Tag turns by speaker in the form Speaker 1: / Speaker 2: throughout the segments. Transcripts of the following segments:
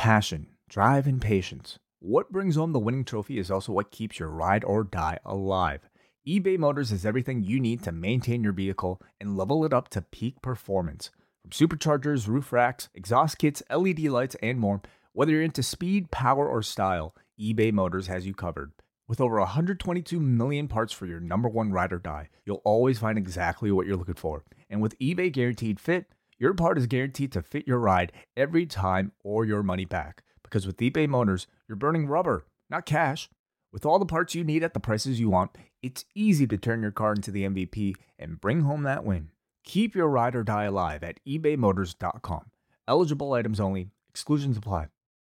Speaker 1: passion, drive, and patience. What brings home the winning trophy is also what keeps your ride or die alive. eBay Motors has everything you need to maintain your vehicle and level it up to peak performance. From superchargers, roof racks, exhaust kits, LED lights, and more, whether you're into speed, power, or style, eBay Motors has you covered. With over 122 million parts for your number one ride or die, you'll always find exactly what you're looking for. And with eBay Guaranteed Fit, your part is guaranteed to fit your ride every time or your money back. Because with eBay Motors, you're burning rubber, not cash. With all the parts you need at the prices you want, it's easy to turn your car into the MVP and bring home that win. Keep your ride or die alive at ebaymotors.com. Eligible items only. Exclusions apply.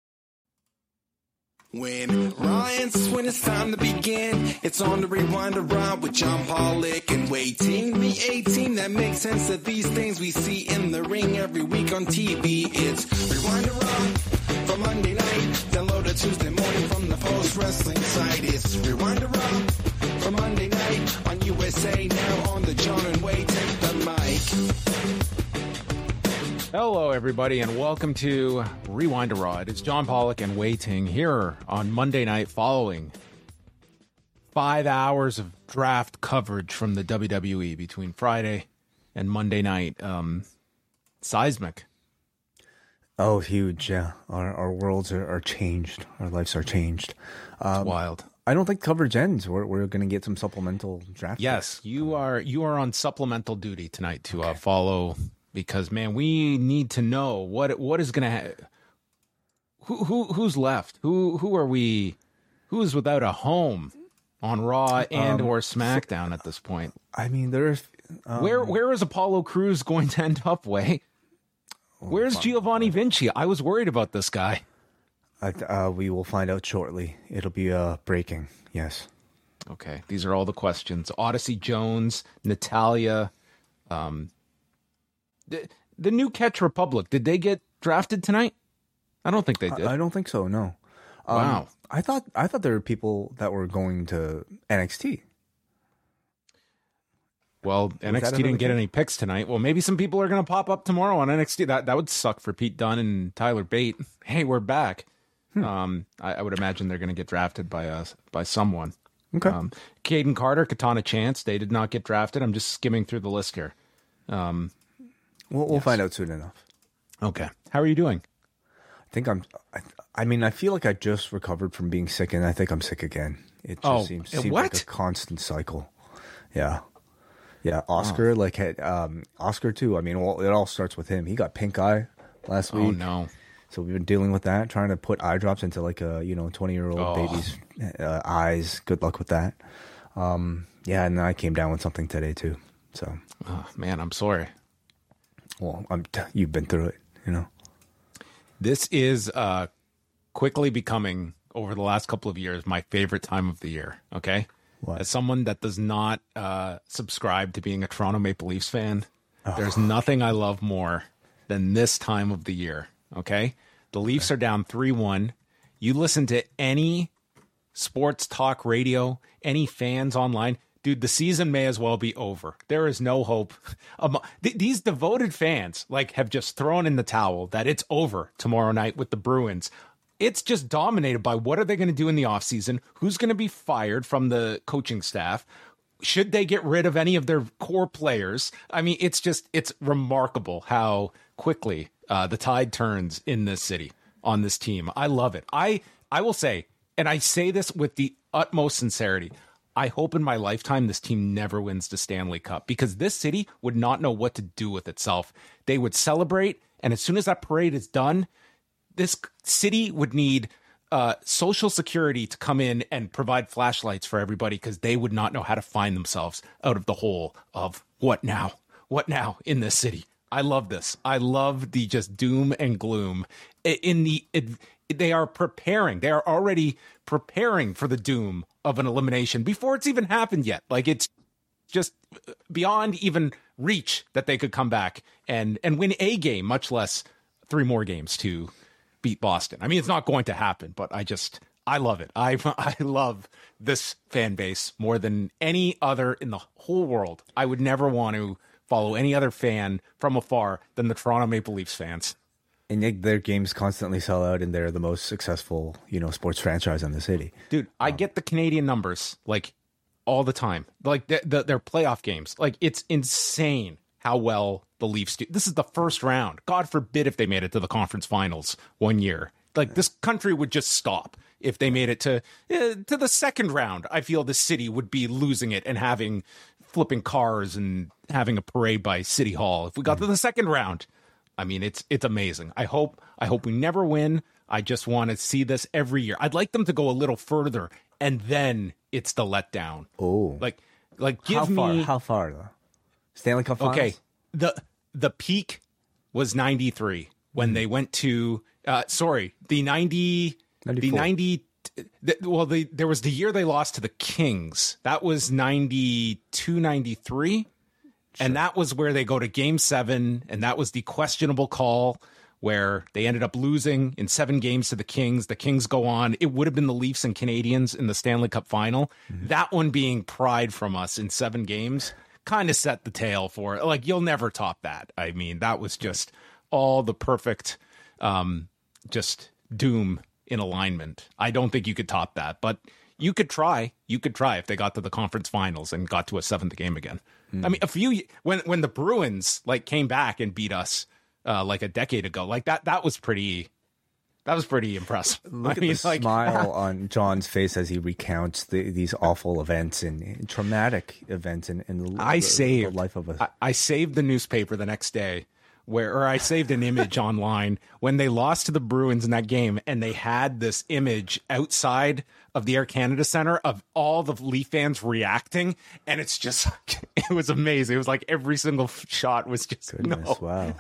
Speaker 2: When it's time to begin, it's on the Rewind Around with John Pollock and Waiting. The A-Team that makes sense of these things we see in the ring every week on TV. It's Rewind Around for Monday night. Download it Tuesday morning from the Post Wrestling site. It's Rewind Around for Monday night on USA Now on the John and Wai. Take the mic.
Speaker 3: Hello, everybody, and welcome to Rewind a Rod. It's John Pollock and Wai Ting here on Monday night following 5 hours of draft coverage from the WWE between Friday and Monday night. Seismic.
Speaker 1: Oh, huge, yeah. Our worlds are changed. Our lives are changed.
Speaker 3: It's wild.
Speaker 1: I don't think coverage ends. We're going to get some supplemental draft.
Speaker 3: Yes, you are on supplemental duty tonight to follow... Because, man, we need to know what is going to who's left? Who are we? Who is without a home on Raw and or SmackDown at this point?
Speaker 1: I mean, there's
Speaker 3: where is Apollo Crews going to end up? Where's Giovanni Vinci? I was worried about this guy.
Speaker 1: We will find out shortly. It'll be breaking. Yes.
Speaker 3: Okay, these are all the questions. Odyssey Jones, Natalia. The new Catch Republic, did they get drafted tonight? I don't think they did.
Speaker 1: I don't think so, no.
Speaker 3: Wow.
Speaker 1: I thought there were people that were going to NXT.
Speaker 3: Well, NXT didn't get any picks tonight. Well, maybe some people are going to pop up tomorrow on NXT. That would suck for Pete Dunne and Tyler Bate. Hey, we're back. I would imagine they're going to get drafted by someone.
Speaker 1: Okay.
Speaker 3: Caden Carter, Katana Chance, they did not get drafted. I'm just skimming through the list here.
Speaker 1: We'll find out soon enough.
Speaker 3: Okay. How are you doing?
Speaker 1: I think I feel like I just recovered from being sick, and I think I'm sick again. It just seems like a constant cycle. Yeah. Yeah. Oscar, Oscar too. I mean, it all starts with him. He got pink eye last week.
Speaker 3: Oh, no.
Speaker 1: So we've been dealing with that, trying to put eye drops into 20-year-old baby's eyes. Good luck with that. Yeah, and I came down with something today too. So.
Speaker 3: Oh, man, I'm sorry.
Speaker 1: Well, you've been through it,
Speaker 3: This is quickly becoming, over the last couple of years, my favorite time of the year, okay?
Speaker 1: What?
Speaker 3: As someone that does not subscribe to being a Toronto Maple Leafs fan, there's nothing I love more than this time of the year, okay? The Leafs are down 3-1. You listen to any sports talk radio, any fans online, dude, the season may as well be over. There is no hope. These devoted fans have just thrown in the towel that it's over tomorrow night with the Bruins. It's just dominated by what are they going to do in the offseason? Who's going to be fired from the coaching staff? Should they get rid of any of their core players? I mean, it's remarkable how quickly the tide turns in this city on this team. I love it. I will say, and I say this with the utmost sincerity, I hope in my lifetime this team never wins the Stanley Cup, because this city would not know what to do with itself. They would celebrate, and as soon as that parade is done, this city would need Social Security to come in and provide flashlights for everybody, because they would not know how to find themselves out of the hole of what now in this city. I love this. I love the just doom and gloom. They are preparing. They are already preparing for the doom of an elimination before it's even happened yet. It's just beyond even reach that they could come back and win a game, much less 3 more games to beat Boston. I mean, it's not going to happen, but I love it. I love this fan base more than any other in the whole world. I would never want to follow any other fan from afar than the Toronto Maple Leafs fans.
Speaker 1: And their games constantly sell out, and they're the most successful, sports franchise in the city.
Speaker 3: Dude, I get the Canadian numbers like all the time. Like their playoff games. Like it's insane how well the Leafs do. This is the first round. God forbid if they made it to the conference finals one year. Like this country would just stop if they made it to the second round. I feel the city would be losing it and flipping cars and having a parade by City Hall. If we got to the second round, I mean, it's amazing. I hope we never win. I just want to see this every year. I'd like them to go a little further, and then it's the letdown.
Speaker 1: Oh,
Speaker 3: like give me
Speaker 1: how far though? Stanley Cup Finals?
Speaker 3: Okay, the peak was 93 when they went to the 90 there was the year they lost to the Kings. That was 92, 93. Sure. And that was where they go to Game 7, and that was the questionable call where they ended up losing in 7 games to the Kings. The Kings go on. It would have been the Leafs and Canadiens in the Stanley Cup Final. Mm-hmm. That one being pried from us in 7 games kind of set the tale for it. Like, you'll never top that. I mean, that was just all the perfect just doom in alignment. I don't think you could top that, but you could try. You could try if they got to the conference finals and got to a 7th game again. I mean, when the Bruins came back and beat us like a decade ago, like that was pretty impressive.
Speaker 1: Look at the smile on John's face as he recounts these awful events and traumatic events in the life of us.
Speaker 3: I saved the newspaper the next day or I saved an image online when they lost to the Bruins in that game, and they had this image outside of the Air Canada Center of all the Leaf fans reacting, and it's just, it was amazing. It was like every single shot was just,
Speaker 1: goodness, wow.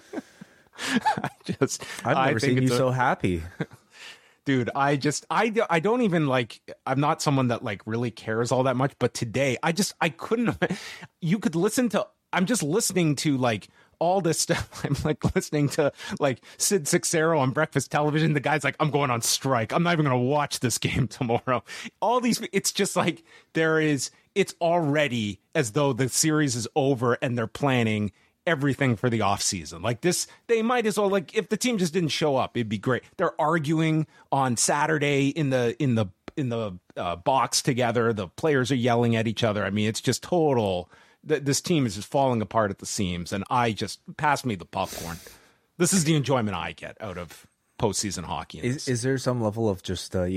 Speaker 3: I've
Speaker 1: never seen you so happy.
Speaker 3: Dude, I don't even I'm not someone that really cares all that much, but today I couldn't, you could listen to, I'm just listening to all this stuff. I'm listening to Sid Seixeiro on breakfast television. The guy's I'm going on strike. I'm not even going to watch this game tomorrow. All these, it's just it's already as though the series is over and they're planning everything for the offseason. This, they might as well, if the team just didn't show up, it'd be great. They're arguing on Saturday in the box together. The players are yelling at each other. I mean, it's just total. This team is just falling apart at the seams, and pass me the popcorn. This is the enjoyment I get out of postseason hockey.
Speaker 1: Is there some level of just, I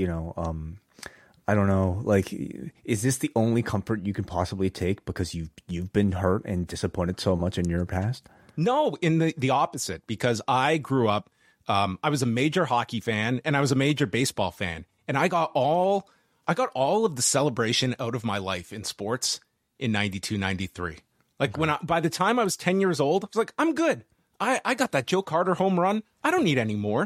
Speaker 1: don't know, is this the only comfort you can possibly take because you've been hurt and disappointed so much in your past?
Speaker 3: No, in the opposite, because I grew up, I was a major hockey fan and I was a major baseball fan, and I got all of the celebration out of my life in sports in 92, 93. By the time I was 10 years old, I was I'm good. I got that Joe Carter home run. I don't need any more.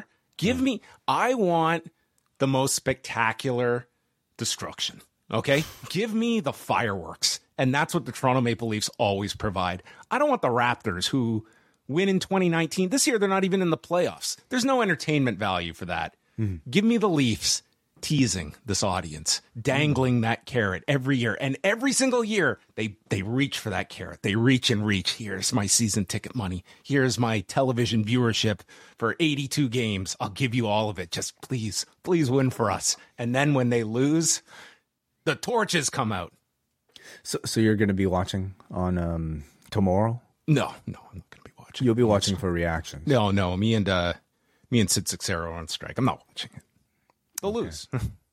Speaker 3: I want the most spectacular destruction. Okay? Give me the fireworks. And that's what the Toronto Maple Leafs always provide. I don't want the Raptors who win in 2019. This year, they're not even in the playoffs. There's no entertainment value for that. Give me the Leafs teasing this audience, dangling that carrot every year. And every single year, they reach for that carrot. They reach and reach. Here's my season ticket money. Here's my television viewership for 82 games. I'll give you all of it. Just please win for us. And then when they lose, the torches come out.
Speaker 1: So you're going to be watching on tomorrow?
Speaker 3: No, I'm not going to be watching.
Speaker 1: You'll be watching for reactions.
Speaker 3: No. Me and Sid Seixeiro are on strike. I'm not watching it. They'll lose.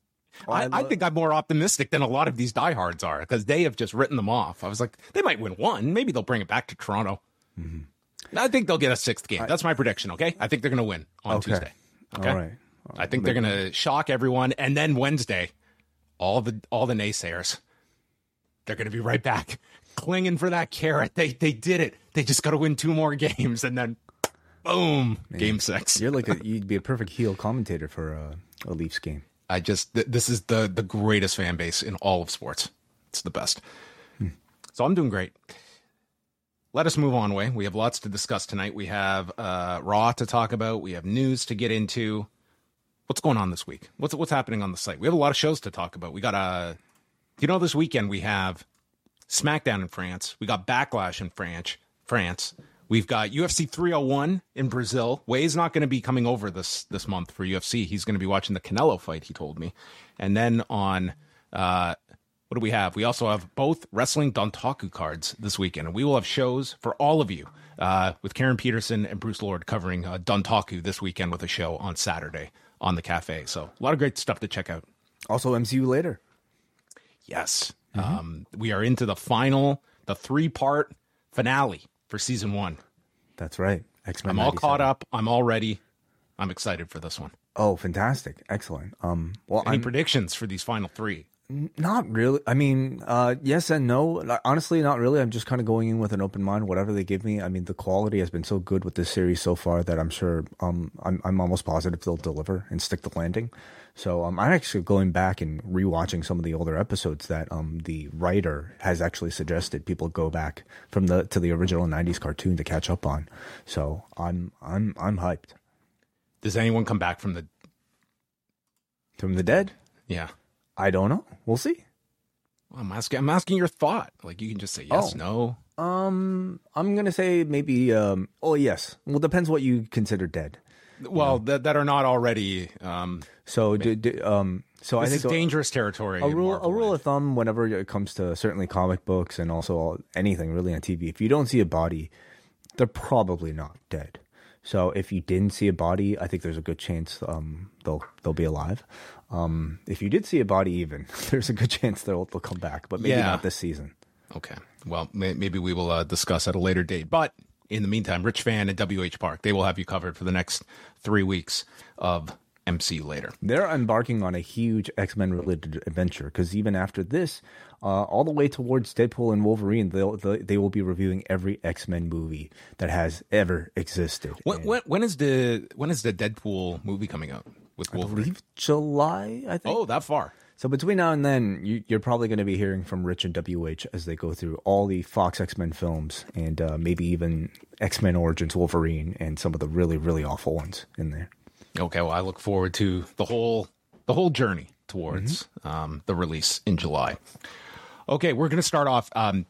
Speaker 3: I think I'm more optimistic than a lot of these diehards are because they have just written them off. I was they might win one. Maybe they'll bring it back to Toronto. Mm-hmm. I think they'll get a 6th game. That's my prediction, okay? I think they're going to win on Tuesday. Okay?
Speaker 1: All right.
Speaker 3: I think they're going to shock everyone. And then Wednesday, all the naysayers, they're going to be right back clinging for that carrot. They did it. They just got to win 2 more games and then boom, man, Game 6.
Speaker 1: You're you'd be a perfect heel commentator for a Leafs game.
Speaker 3: This is the greatest fan base in all of sports. It's the best. So I'm doing great. Let us move on, Way. We have lots to discuss tonight. We have Raw to talk about. We have news to get into. What's going on this week? What's happening on the site? We have a lot of shows to talk about. We got this weekend we have SmackDown in France. We got Backlash in France. We've got UFC 301 in Brazil. Way's not going to be coming over this month for UFC. He's going to be watching the Canelo fight, he told me. And then on, what do we have? We also have both wrestling Dontaku cards this weekend. And we will have shows for all of you with Karen Peterson and Bruce Lord covering Dontaku this weekend with a show on Saturday on the Cafe. So a lot of great stuff to check out.
Speaker 1: Also, MCU later.
Speaker 3: Yes. We are into the 3-part finale for season 1.
Speaker 1: That's right. X-Men.
Speaker 3: I'm all
Speaker 1: 97.
Speaker 3: caught up. I'm all ready. I'm excited for this one.
Speaker 1: Oh, fantastic. Excellent. Well,
Speaker 3: Any predictions for these final 3?
Speaker 1: Not really. I mean, yes and no. Honestly, not really. I'm just kind of going in with an open mind, whatever they give me. I mean, the quality has been so good with this series so far that I'm sure I'm almost positive they'll deliver and stick the landing. So I'm actually going back and rewatching some of the older episodes that the writer has actually suggested people go back to the original 90s cartoon to catch up on. So I'm hyped.
Speaker 3: Does anyone come back from
Speaker 1: the dead?
Speaker 3: Yeah.
Speaker 1: I don't know. We'll see.
Speaker 3: I'm asking your thought. Like, you can just say yes, no.
Speaker 1: I'm gonna say maybe. Yes. Well, depends what you consider dead.
Speaker 3: Well, that are not already.
Speaker 1: So I
Speaker 3: this
Speaker 1: think
Speaker 3: is dangerous territory.
Speaker 1: A rule of thumb whenever it comes to certainly comic books and also anything really on TV, if you don't see a body, they're probably not dead. So if you didn't see a body, I think there's a good chance they'll be alive. If you did see a body, even there's a good chance they'll come back, but maybe not this season.
Speaker 3: Okay. Well, maybe we will discuss at a later date. But in the meantime, Rich Fan and WH Park, they will have you covered for the next 3 weeks of MCU later.
Speaker 1: They're embarking on a huge X-Men related adventure because even after this, all the way towards Deadpool and Wolverine, they will be reviewing every X-Men movie that has ever existed.
Speaker 3: When is the Deadpool movie coming out with Wolverine?
Speaker 1: I believe July, I think.
Speaker 3: Oh, that far.
Speaker 1: So between now and then, you're probably going to be hearing from Rich and WH as they go through all the Fox X-Men films and maybe even X-Men Origins Wolverine and some of the really, really awful ones in there.
Speaker 3: Okay, well, I look forward to the whole journey towards the release in July. Okay, we're going to start off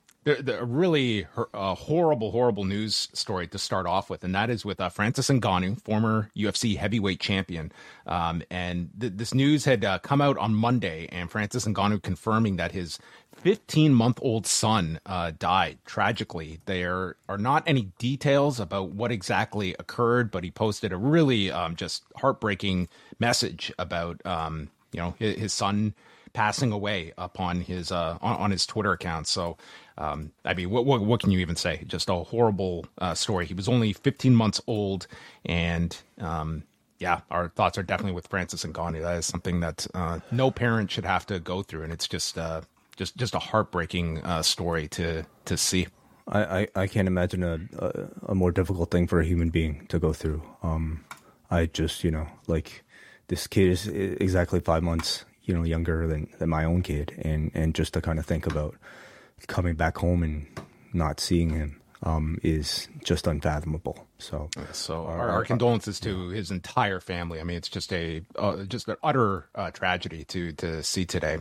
Speaker 3: a really horrible news story to start off with, and that is with Francis Ngannou, former UFC heavyweight champion. And this news had come out on Monday, and Francis Ngannou confirming that his 15-month-old son died tragically. There are not any details about what exactly occurred, but he posted a really just heartbreaking message about his son passing away upon his on his Twitter account. So I mean, what can you even say? Just a horrible story. He was only 15 months old, and our thoughts are definitely with Francis Ngannou. That is something that no parent should have to go through, and it's just a heartbreaking story to see.
Speaker 1: I can't imagine a more difficult thing for a human being to go through. I just, this kid is exactly 5 months, younger than my own kid. And just to kind of think about coming back home and not seeing him is just unfathomable. So
Speaker 3: our condolences to his entire family. I mean, it's just an utter tragedy to see today.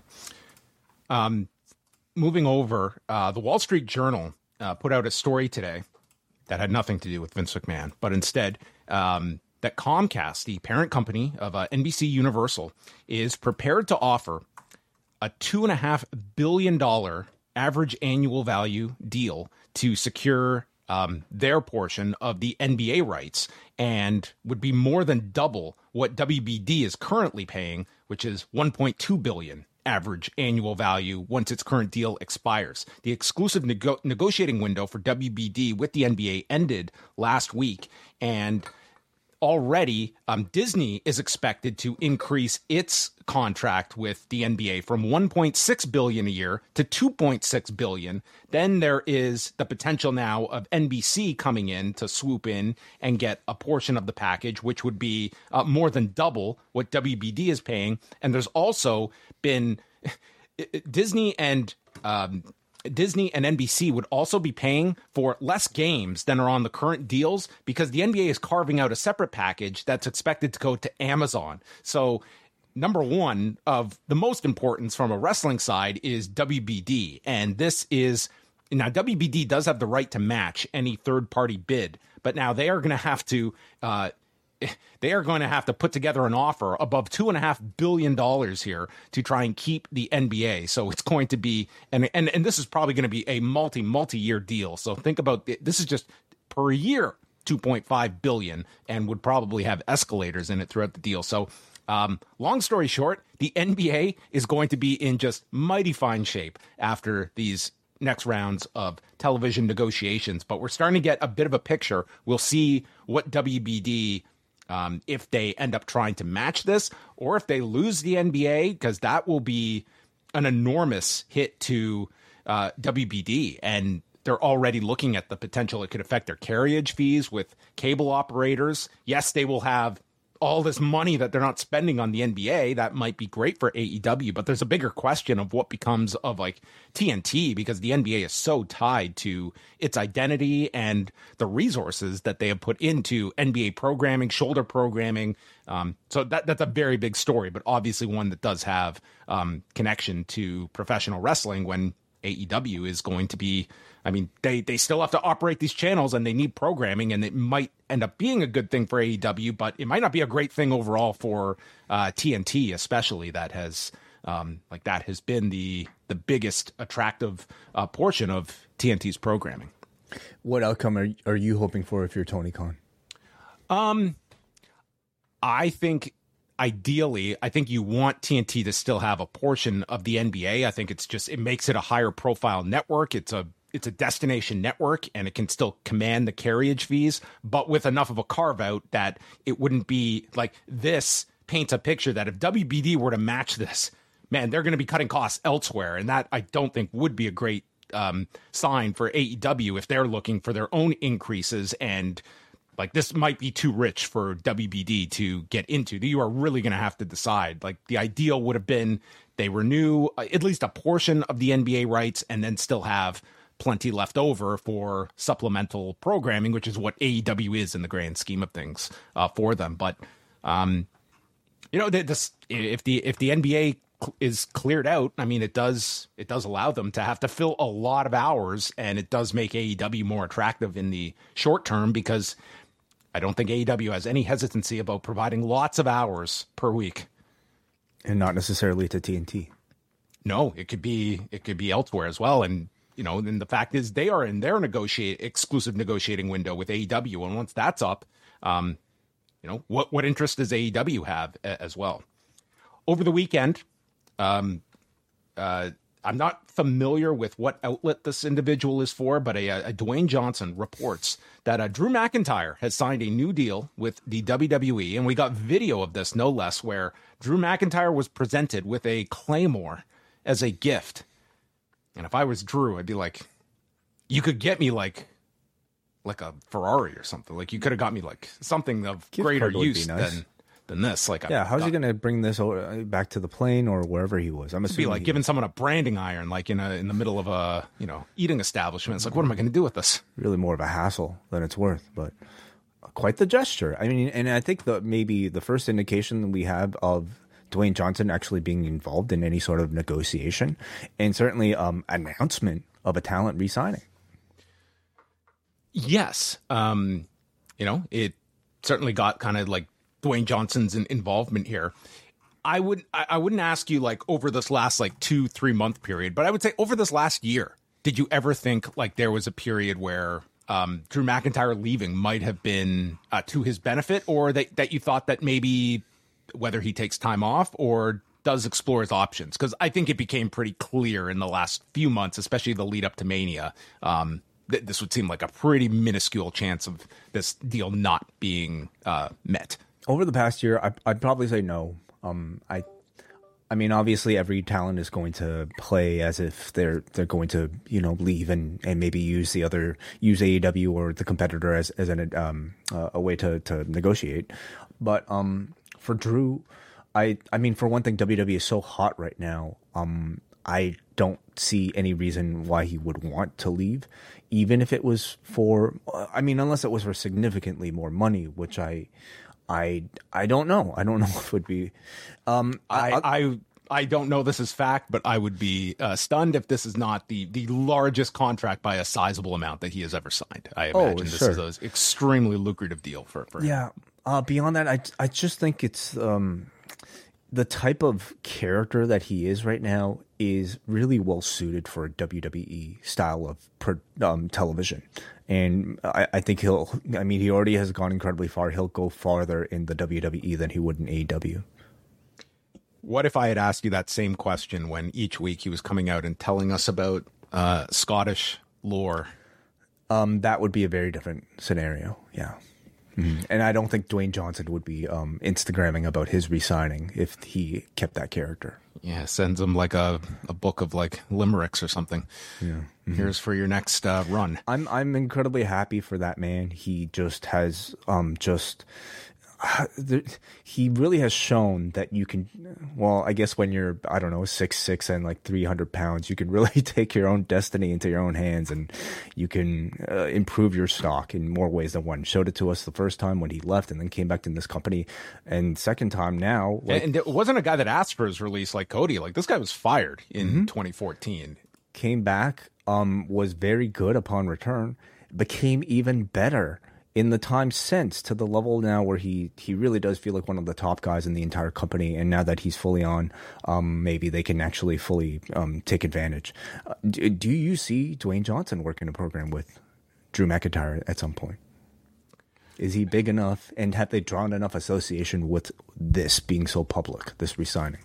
Speaker 3: Moving over, the Wall Street Journal put out a story today that had nothing to do with Vince McMahon, but instead that Comcast, the parent company of NBC Universal, is prepared to offer a $2.5 billion average annual value deal to secure their portion of the NBA rights, and would be more than double what WBD is currently paying, which is $1.2 billion average annual value once its current deal expires. The exclusive negotiating window for WBD with the NBA ended last week, and already Disney is expected to increase its contract with the NBA from $1.6 billion a year to $2.6 billion. Then there is the potential now of NBC coming in to swoop in and get a portion of the package, which would be more than double what WBD is paying. And there's also been Disney and NBC would also be paying for less games than are on the current deals, because the NBA is carving out a separate package that's expected to go to Amazon. So number one of the most importance from a wrestling side is WBD. And this is Now, WBD does have the right to match any third-party bid, but now they are going to have to put together an offer above $2.5 billion here to try and keep the NBA. So it's going to be, and this is probably going to be a multi-year deal. So think about this is just per year, $2.5 billion, and would probably have escalators in it throughout the deal. So long story short, the NBA is going to be in just mighty fine shape after these next rounds of television negotiations. But we're starting to get a bit of a picture. We'll see what WBD, if they end up trying to match this, or if they lose the NBA, because that will be an enormous hit to WBD. And they're already looking at the potential it could affect their carriage fees with cable operators. Yes, they will have all this money that they're not spending on the NBA. That might be great for AEW, but there's a bigger question of what becomes of like TNT, because the NBA is so tied to its identity and the resources that they have put into NBA programming, shoulder programming. So that's a very big story, but obviously one that does have connection to professional wrestling, when AEW is going to be, I mean, they still have to operate these channels and they need programming, and it might end up being a good thing for AEW, but it might not be a great thing overall for TNT, especially that has been the biggest attractive portion of TNT's programming.
Speaker 1: What outcome are you hoping for if you're Tony Khan?
Speaker 3: I think ideally, I think you want TNT to still have a portion of the NBA. I think it makes it a higher profile network. It's a destination network, and it can still command the carriage fees, but with enough of a carve out that it wouldn't be like this paints a picture that if WBD were to match this, man, they're going to be cutting costs elsewhere. And that I don't think would be a great sign for AEW if they're looking for their own increases. And like, this might be too rich for WBD to get into. You are really going to have to decide. Like, the ideal would have been they renew at least a portion of the NBA rights and then still have plenty left over for supplemental programming, which is what AEW is in the grand scheme of things for them. But, if the NBA is cleared out, I mean, it does allow them to have to fill a lot of hours, and it does make AEW more attractive in the short term, because I don't think AEW has any hesitancy about providing lots of hours per week.
Speaker 1: And not necessarily to TNT.
Speaker 3: No, it could be elsewhere as well. And, and the fact is they are in their exclusive negotiating window with AEW. And once that's up, what interest does AEW have as well? Over the weekend, I'm not familiar with what outlet this individual is for, but a Dwayne Johnson reports that Drew McIntyre has signed a new deal with the WWE, and we got video of this, no less, where Drew McIntyre was presented with a Claymore as a gift. And if I was Drew, I'd be like, you could get me like a Ferrari or something. Like, you could have got me like something of greater use than this. Like,
Speaker 1: yeah, how's he going to bring this back to the plane or wherever he was? I'm assuming
Speaker 3: it'd be like giving someone a branding iron, like in the middle of a eating establishment. It's like, what am I going to do with this?
Speaker 1: Really more of a hassle than it's worth, but quite the gesture. I mean, and I think maybe the first indication that we have of Dwayne Johnson actually being involved in any sort of negotiation, and certainly announcement of a talent re-signing.
Speaker 3: Yes, it certainly got kind of like Dwayne Johnson's involvement here. I wouldn't ask you like over this last like 2-3 month period, but I would say over this last year, did you ever think like there was a period where Drew McIntyre leaving might have been to his benefit, or that you thought that maybe whether he takes time off or does explore his options? Because I think it became pretty clear in the last few months, especially the lead up to Mania, that this would seem like a pretty minuscule chance of this deal not being met.
Speaker 1: Over the past year, I'd probably say no. I mean, obviously, every talent is going to play as if they're going to leave and maybe use AEW or the competitor as a way to negotiate. But for Drew, I mean, for one thing, WWE is so hot right now. I don't see any reason why he would want to leave, even if it was unless it was for significantly more money, which I don't know. I don't know if it would be.
Speaker 3: I don't know this is fact, but I would be stunned if this is not the largest contract by a sizable amount that he has ever signed. I imagine this is an extremely lucrative deal for him.
Speaker 1: Yeah. Beyond that, I just think it's the type of character that he is right now is really well suited for a WWE style of television. And I think he already has gone incredibly far. He'll go farther in the WWE than he would in AEW.
Speaker 3: What if I had asked you that same question when each week he was coming out and telling us about Scottish lore?
Speaker 1: That would be a very different scenario. Yeah. Mm-hmm. And I don't think Dwayne Johnson would be Instagramming about his re-signing if he kept that character.
Speaker 3: Yeah, sends him like a book of like limericks or something. Yeah. Mm-hmm. Here's for your next run.
Speaker 1: I'm incredibly happy for that man. He just has he really has shown that you can, well, I guess when you're, I don't know, 6'6" and like 300 pounds, you can really take your own destiny into your own hands, and you can improve your stock in more ways than one. Showed it to us the first time when he left and then came back to this company, and second time now.
Speaker 3: And it wasn't a guy that asked for his release like Cody. Like, this guy was fired in 2014.
Speaker 1: Came back, was very good upon return, became even better in the time since, to the level now where he really does feel like one of the top guys in the entire company. And now that he's fully on, maybe they can actually fully take advantage. Do you see Dwayne Johnson working a program with Drew McIntyre at some point? Is he big enough, and have they drawn enough association with this being so public, this re-signing?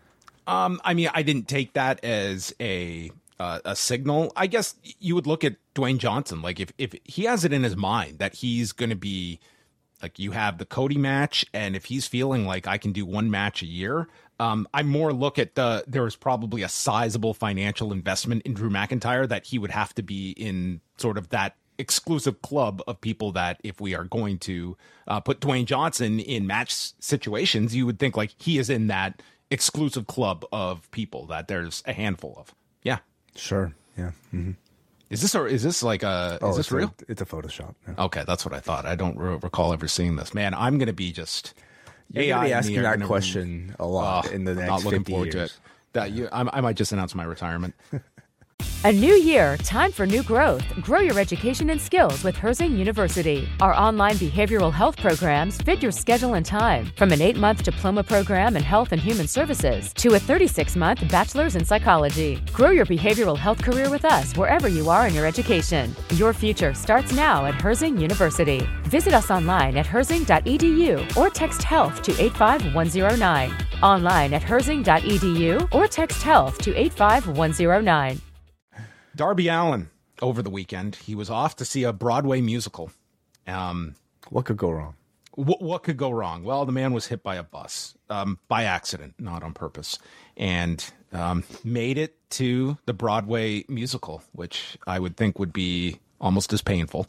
Speaker 3: I mean, I didn't take that as a signal. I guess you would look at Dwayne Johnson, like if he has it in his mind that he's going to be like, you have the Cody match, and if he's feeling like I can do one match a year, I more look at there was probably a sizable financial investment in Drew McIntyre that he would have to be in sort of that exclusive club of people that if we are going to put Dwayne Johnson in match situations, you would think like he is in that exclusive club of people that there's a handful of. Yeah.
Speaker 1: Sure. Yeah. Mm-hmm.
Speaker 3: Is this like is this real?
Speaker 1: It's a Photoshop. Yeah.
Speaker 3: Okay, that's what I thought. I don't recall ever seeing this. Man, I'm going to be just
Speaker 1: You're going to be asking that question a lot in the next
Speaker 3: not looking
Speaker 1: 50
Speaker 3: forward
Speaker 1: years.
Speaker 3: to it. I might just announce my retirement.
Speaker 4: A new year, time for new growth. Grow your education and skills with Herzing University. Our online behavioral health programs fit your schedule and time. From an 8-month diploma program in health and human services to a 36-month bachelor's in psychology. Grow your behavioral health career with us wherever you are in your education. Your future starts now at Herzing University. Visit us online at herzing.edu or text health to 85109. Online at herzing.edu or text health to 85109.
Speaker 3: Darby Allin, over the weekend, he was off to see a Broadway musical.
Speaker 1: What could go wrong?
Speaker 3: What could go wrong? Well, the man was hit by a bus, by accident, not on purpose, and made it to the Broadway musical, which I would think would be almost as painful.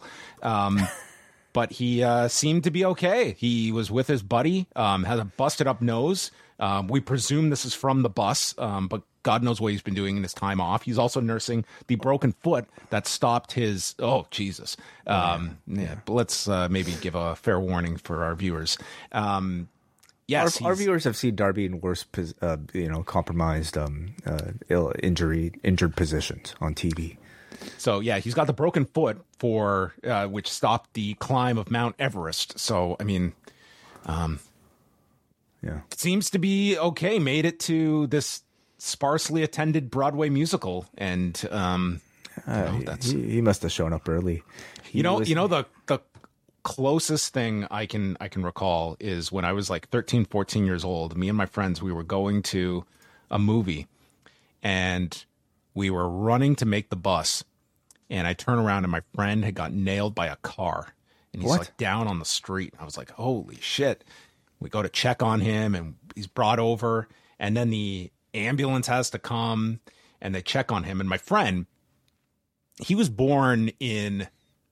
Speaker 3: But he seemed to be okay. He was with his buddy, had a busted up nose. We presume this is from the bus, but God knows what he's been doing in his time off. He's also nursing the broken foot that stopped his. Oh, Jesus. But let's maybe give a fair warning for our viewers. Yes,
Speaker 1: our viewers have seen Darby in worse, compromised, injured positions on TV.
Speaker 3: So yeah, he's got the broken foot for which stopped the climb of Mount Everest. So I mean, it seems to be okay. Made it to this sparsely attended Broadway musical, and
Speaker 1: he must have shown up early.
Speaker 3: The closest thing I can recall is when I was like 13, 14 years old. Me and my friends, we were going to a movie, and we were running to make the bus, and I turn around and my friend had got nailed by a car, and he's like down on the street. I was like, holy shit. We go to check on him, and he's brought over, and then the ambulance has to come, and they check on him. And my friend, he was born in,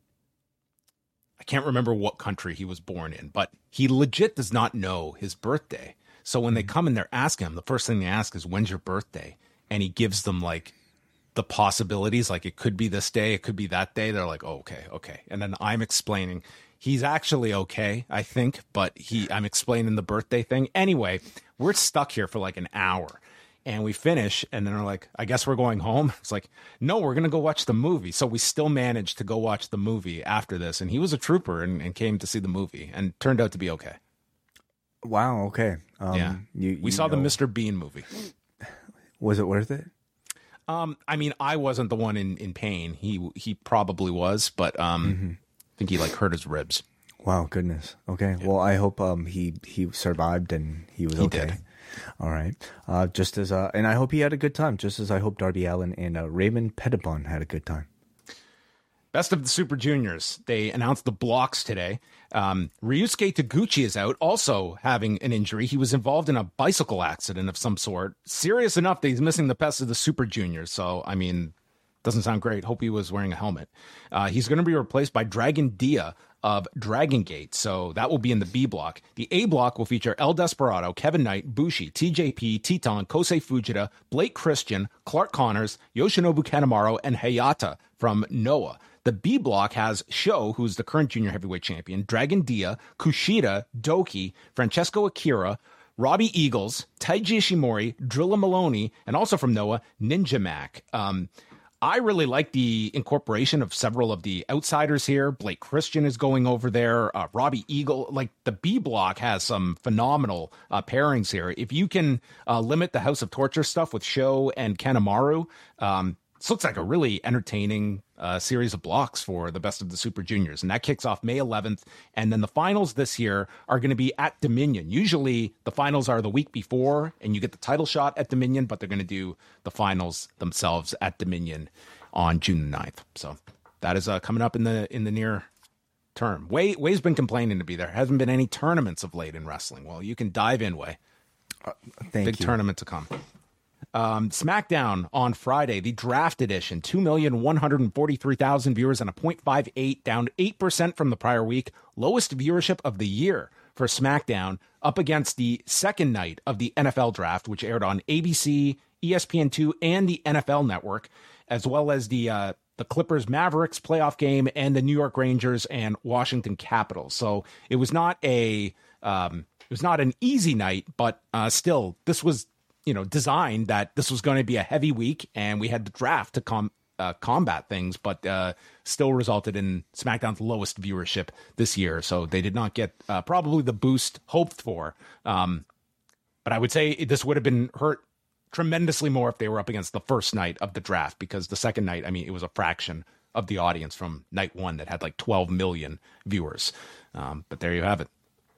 Speaker 3: I can't remember what country he was born in, but he legit does not know his birthday. So when they come and they're asking him, the first thing they ask is, when's your birthday? And he gives them like the possibilities, like it could be this day, it could be that day. They're like, oh, okay. And then I'm explaining he's actually okay, I think, but I'm explaining the birthday thing. Anyway, we're stuck here for like an hour. And we finish, and then they're like, I guess we're going home. It's like, no, we're going to go watch the movie. So we still managed to go watch the movie after this. And he was a trooper and came to see the movie and turned out to be okay.
Speaker 1: Wow, okay.
Speaker 3: Yeah. We saw the Mr. Bean movie.
Speaker 1: Was it worth it?
Speaker 3: I mean, I wasn't the one in pain. He probably was, but I think he hurt his ribs.
Speaker 1: Wow, goodness. Okay. Yeah. Well, I hope he survived and he was okay.
Speaker 3: Did.
Speaker 1: All right. And I hope he had a good time, just as I hope Darby Allin and Raymond Pettibon had a good time.
Speaker 3: Best of the Super Juniors. They announced the blocks today. Ryusuke Taguchi is out, also having an injury. He was involved in a bicycle accident of some sort. Serious enough that he's missing the best of the Super Juniors. So, I mean, doesn't sound great. Hope he was wearing a helmet. He's going to be replaced by Dragon Dia of Dragon Gate. So that will be in the B block. The A block will feature El Desperado, Kevin Knight, Bushi, TJP, Teton, Kosei Fujita, Blake Christian, Clark Connors, Yoshinobu Kanemaru, and Hayata from Noah. The B block has Sho, who's the current junior heavyweight champion, Dragon Dia, Kushida, Doki, Francesco Akira, Robbie Eagles, Taiji Ishimori, Drilla Maloney, and also from Noah, Ninja Mac. I really like the incorporation of several of the outsiders here. Blake Christian is going over there. Robbie Eagle, the B block has some phenomenal pairings here. If you can limit the House of Torture stuff with Sho and Kanemaru, this looks like a really entertaining series of blocks for the Best of the Super Juniors. And that kicks off May 11th. And then the finals this year are going to be at Dominion. Usually the finals are the week before and you get the title shot at Dominion, but they're going to do the finals themselves at Dominion on June 9th. So that is coming up in the near term. Way's been complaining to be there. Hasn't been any tournaments of late in wrestling. Well, you can dive in, Way. Big tournament to come. SmackDown on Friday, the draft edition, 2,143,000 viewers and a 0.58, down 8% from the prior week. Lowest viewership of the year for SmackDown, up against the second night of the NFL draft, which aired on ABC, ESPN2, and the NFL Network, as well as the Clippers Mavericks playoff game and the New York Rangers and Washington Capitals. So it was not an easy night, but still, this was designed that this was going to be a heavy week, and we had the draft to combat things, but still resulted in SmackDown's lowest viewership this year. So they did not get probably the boost hoped for. But I would say this would have been hurt tremendously more if they were up against the first night of the draft, because the second night, I mean, it was a fraction of the audience from night one that had 12 million viewers. But there you have it.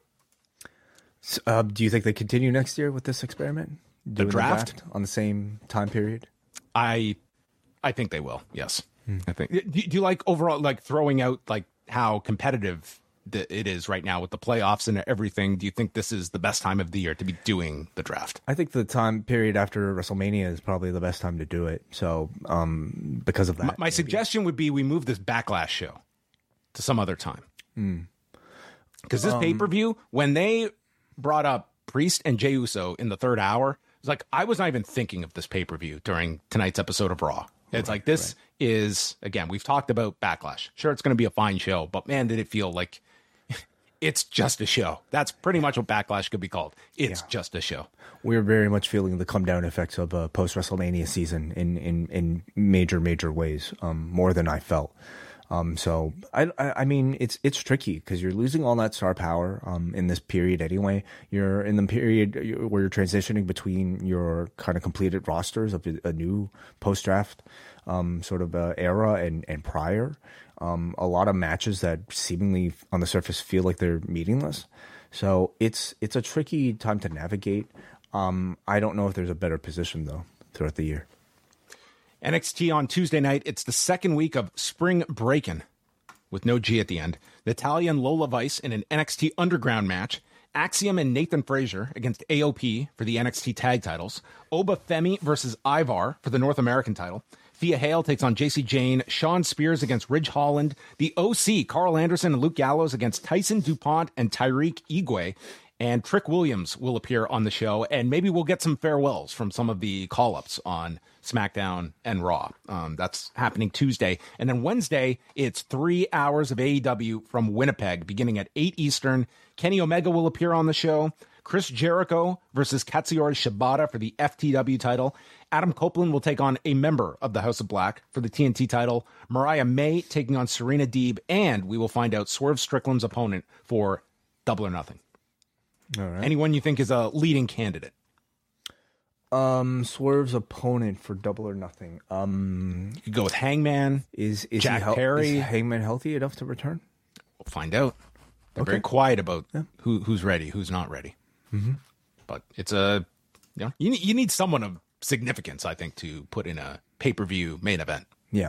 Speaker 1: So, do you think they continue next year with this experiment?
Speaker 3: The draft
Speaker 1: on the same time period?
Speaker 3: I think they will. Yes. I think. Do you like overall, throwing out how competitive it is right now with the playoffs and everything? Do you think this is the best time of the year to be doing the draft?
Speaker 1: I think the time period after WrestleMania is probably the best time to do it. So, because of that,
Speaker 3: my suggestion would be we move this Backlash show to some other time. Because this pay-per-view, when they brought up Priest and Jey Uso in the third hour, it's I was not even thinking of this pay-per-view during tonight's episode of Raw. It's this is, again, we've talked about Backlash. Sure, it's going to be a fine show, but man, did it feel like it's just a show. That's pretty much what Backlash could be called. It's just a show. We're
Speaker 1: very much feeling the come-down effects of a post-WrestleMania season in major ways, more than I felt. So I mean, it's tricky because you're losing all that star power in this period anyway. You're in the period where you're transitioning between your kind of completed rosters of a new post-draft sort of era and prior. A lot of matches that seemingly on the surface feel like they're meaningless. So it's a tricky time to navigate. I don't know if there's a better position though throughout the year.
Speaker 3: NXT on Tuesday night. It's the second week of Spring Breakin' with no G at the end. Natalya and Lola Vice in an NXT Underground match. Axiom and Nathan Frazier against AOP for the NXT tag titles. Oba Femi versus Ivar for the North American title. Thea Hale takes on JC Jane. Sean Spears against Ridge Holland. The OC, Carl Anderson and Luke Gallows against Tyson DuPont and Tyreek Igwe. And Trick Williams will appear on the show, and maybe we'll get some farewells from some of the call-ups on SmackDown and Raw. That's happening Tuesday. And then Wednesday, it's 3 hours of AEW from Winnipeg, beginning at 8 Eastern. Kenny Omega will appear on the show. Chris Jericho versus Katsuyori Shibata for the FTW title. Adam Copeland will take on a member of the House of Black for the TNT title. Mariah May taking on Serena Deeb. And we will find out Swerve Strickland's opponent for Double or Nothing.
Speaker 1: All right.
Speaker 3: Anyone you think is a leading candidate?
Speaker 1: Swerve's opponent for Double or Nothing.
Speaker 3: You could go with Hangman.
Speaker 1: Is
Speaker 3: Jack Perry.
Speaker 1: Is Hangman healthy enough to return?
Speaker 3: We'll find out. They're very quiet about who's ready, who's not ready. Mm-hmm. But it's you need someone of significance, I think, to put in a pay-per-view main event.
Speaker 1: Yeah.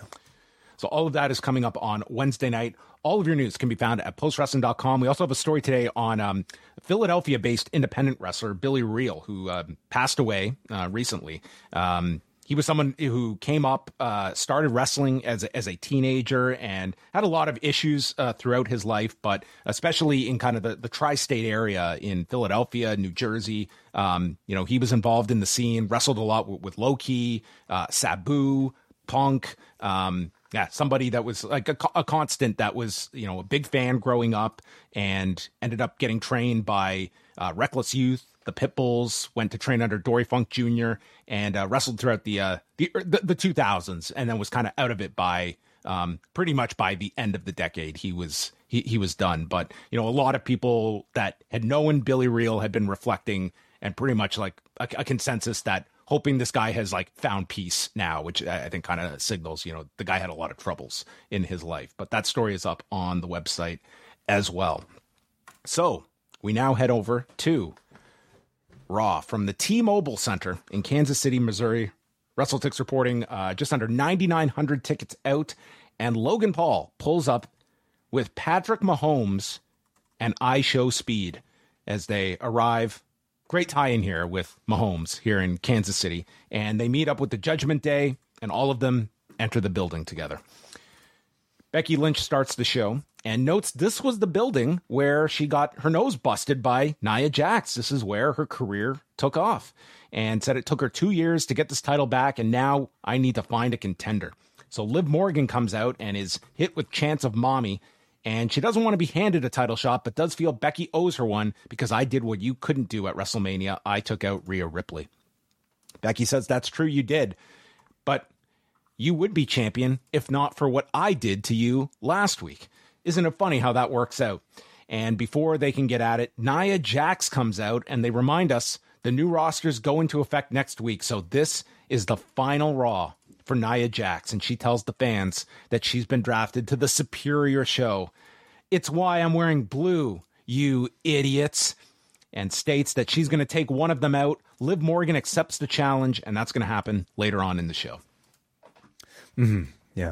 Speaker 3: So all of that is coming up on Wednesday night. All of your news can be found at postwrestling.com. We also have a story today on Philadelphia-based independent wrestler Billy Reel, who passed away recently. He was someone who came up, started wrestling as a teenager and had a lot of issues throughout his life, but especially in kind of the tri-state area in Philadelphia, New Jersey. He was involved in the scene, wrestled a lot with Low-Ki, Sabu, Punk. Somebody that was like a constant that was, a big fan growing up and ended up getting trained by Reckless Youth. The Pitbulls, went to train under Dory Funk Jr. and wrestled throughout the 2000s, and then was kind of out of it by pretty much by the end of the decade. He was done. But a lot of people that had known Billy Reel had been reflecting and pretty much like a consensus that hoping this guy has like found peace now, which I think kind of signals the guy had a lot of troubles in his life. But that story is up on the website as well. So we now head over to Raw from the T-Mobile Center in Kansas City, Missouri. WrestleTix reporting just under 9,900 tickets out, and Logan Paul pulls up with Patrick Mahomes and IShowSpeed as they arrive. Great tie-in here with Mahomes here in Kansas City, and they meet up with the Judgment Day, and all of them enter the building together. Becky Lynch starts the show and notes this was the building where she got her nose busted by Nia Jax. This is where her career took off, and said it took her 2 years to get this title back, and now I need to find a contender. So Liv Morgan comes out and is hit with chants of mommy, and she doesn't want to be handed a title shot, but does feel Becky owes her one because I did what you couldn't do at WrestleMania. I took out Rhea Ripley. Becky says, that's true, you did, but you would be champion if not for what I did to you last week. Isn't it funny how that works out? And before they can get at it, Nia Jax comes out and they remind us the new rosters go into effect next week. So this is the final Raw for Nia Jax. And she tells the fans that she's been drafted to the superior show. It's why I'm wearing blue, you idiots. And states that she's going to take one of them out. Liv Morgan accepts the challenge, and that's going to happen later on in the show.
Speaker 1: Mm-hmm. Yeah.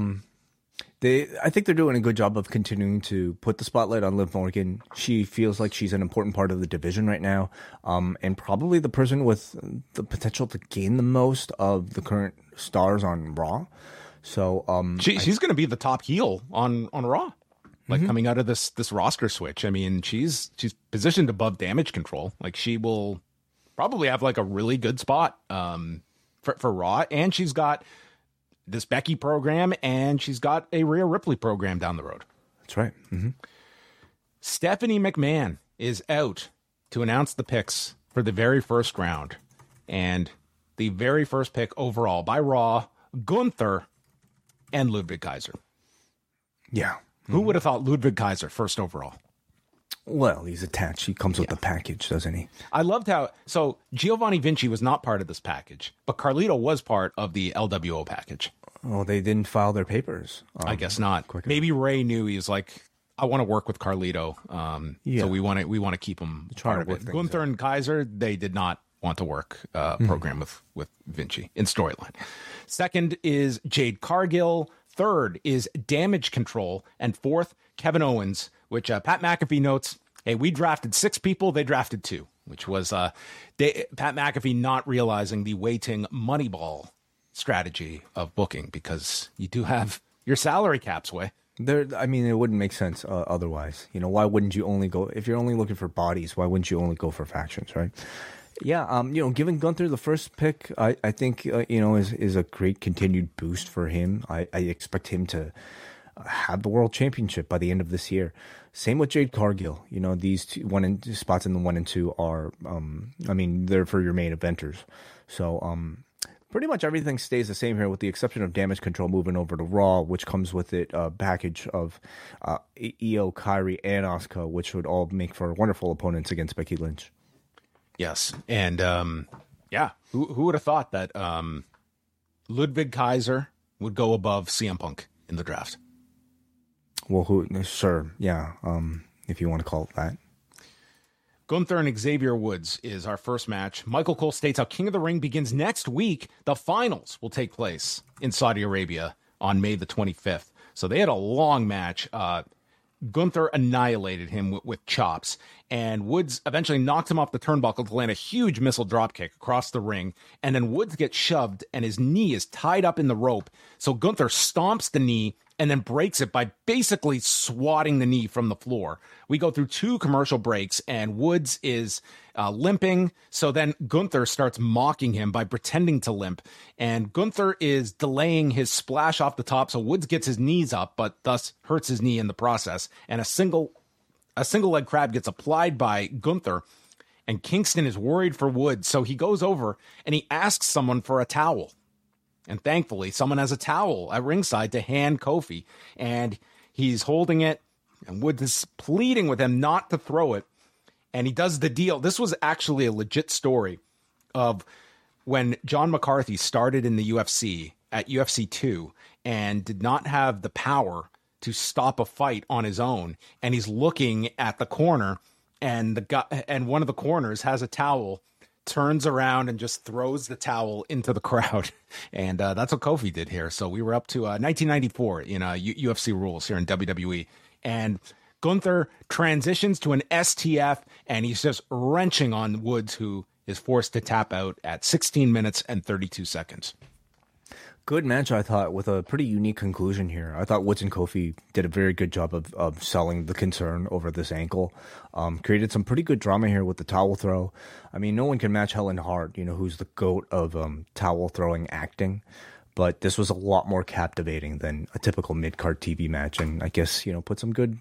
Speaker 1: I think they're doing a good job of continuing to put the spotlight on Liv Morgan. She feels like she's an important part of the division right now, and probably the person with the potential to gain the most of the current stars on Raw. So
Speaker 3: she's going to be the top heel on Raw, like coming out of this roster switch. I mean, she's positioned above Damage Control. Like she will probably have like a really good spot for Raw, and she's got this Becky program, and she's got a Rhea Ripley program down the road.
Speaker 1: That's right. Mm-hmm.
Speaker 3: Stephanie McMahon is out to announce the picks for the very first round. And the very first pick overall by Raw, Gunther and Ludwig Kaiser.
Speaker 1: Yeah. Mm-hmm.
Speaker 3: Who would have thought Ludwig Kaiser first overall?
Speaker 1: Well, he's attached. He comes with the package, doesn't he?
Speaker 3: I loved how... So, Giovanni Vinci was not part of this package, but Carlito was part of the LWO package.
Speaker 1: Oh, they didn't file their papers.
Speaker 3: I guess not. Maybe Ray knew. He was like, I want to work with Carlito. So we want to keep him part of it. Gunther and Kaiser, they did not want to work program with Vinci in storyline. Second is Jade Cargill. Third is Damage Control. And fourth, Kevin Owens, which Pat McAfee notes, hey, we drafted 6 people, they drafted 2, which was Pat McAfee not realizing the waiting Moneyball strategy of booking, because you do have your salary caps way.
Speaker 1: I mean, it wouldn't make sense otherwise. Why wouldn't you only go, if you're only looking for bodies, why wouldn't you only go for factions, right? Yeah, giving Gunther the first pick, I think, is a great continued boost for him. I expect him to have the world championship by the end of this year. Same with Jade Cargill. You know, these spots in the 1 and 2 are, they're for your main eventers. So, pretty much everything stays the same here with the exception of Damage Control moving over to Raw, which comes with it a package of Io, Kairi, and Asuka, which would all make for wonderful opponents against Becky Lynch.
Speaker 3: Yes. And, who would have thought that Ludwig Kaiser would go above CM Punk in the draft?
Speaker 1: Well, sure, yeah, if you want to call it that.
Speaker 3: Gunther and Xavier Woods is our first match. Michael Cole states how King of the Ring begins next week. The finals will take place in Saudi Arabia on May the 25th. So they had a long match. Gunther annihilated him with chops, and Woods eventually knocked him off the turnbuckle to land a huge missile dropkick across the ring, and then Woods gets shoved, and his knee is tied up in the rope, so Gunther stomps the knee and then breaks it by basically swatting the knee from the floor. We go through 2 commercial breaks, and Woods is limping, so then Gunther starts mocking him by pretending to limp, and Gunther is delaying his splash off the top, so Woods gets his knees up, but thus hurts his knee in the process, and a single leg crab gets applied by Gunther, and Kingston is worried for Woods, so he goes over and he asks someone for a towel. And thankfully, someone has a towel at ringside to hand Kofi, and he's holding it, and Woods is pleading with him not to throw it, and he does the deal. This was actually a legit story of when John McCarthy started in the UFC at UFC 2 and did not have the power to stop a fight on his own, and he's looking at the corner, and one of the corners has a towel, turns around and just throws the towel into the crowd. And that's what Kofi did here. So we were up to 1994 in UFC rules here in WWE. And Gunther transitions to an STF, and he's just wrenching on Woods, who is forced to tap out at 16 minutes and 32 seconds.
Speaker 1: Good match, I thought, with a pretty unique conclusion here. I thought Woods and Kofi did a very good job of selling the concern over this ankle. Created some pretty good drama here with the towel throw. I mean, no one can match Helen Hart, who's the GOAT of towel throwing acting. But this was a lot more captivating than a typical mid-card TV match. And I guess, put some good,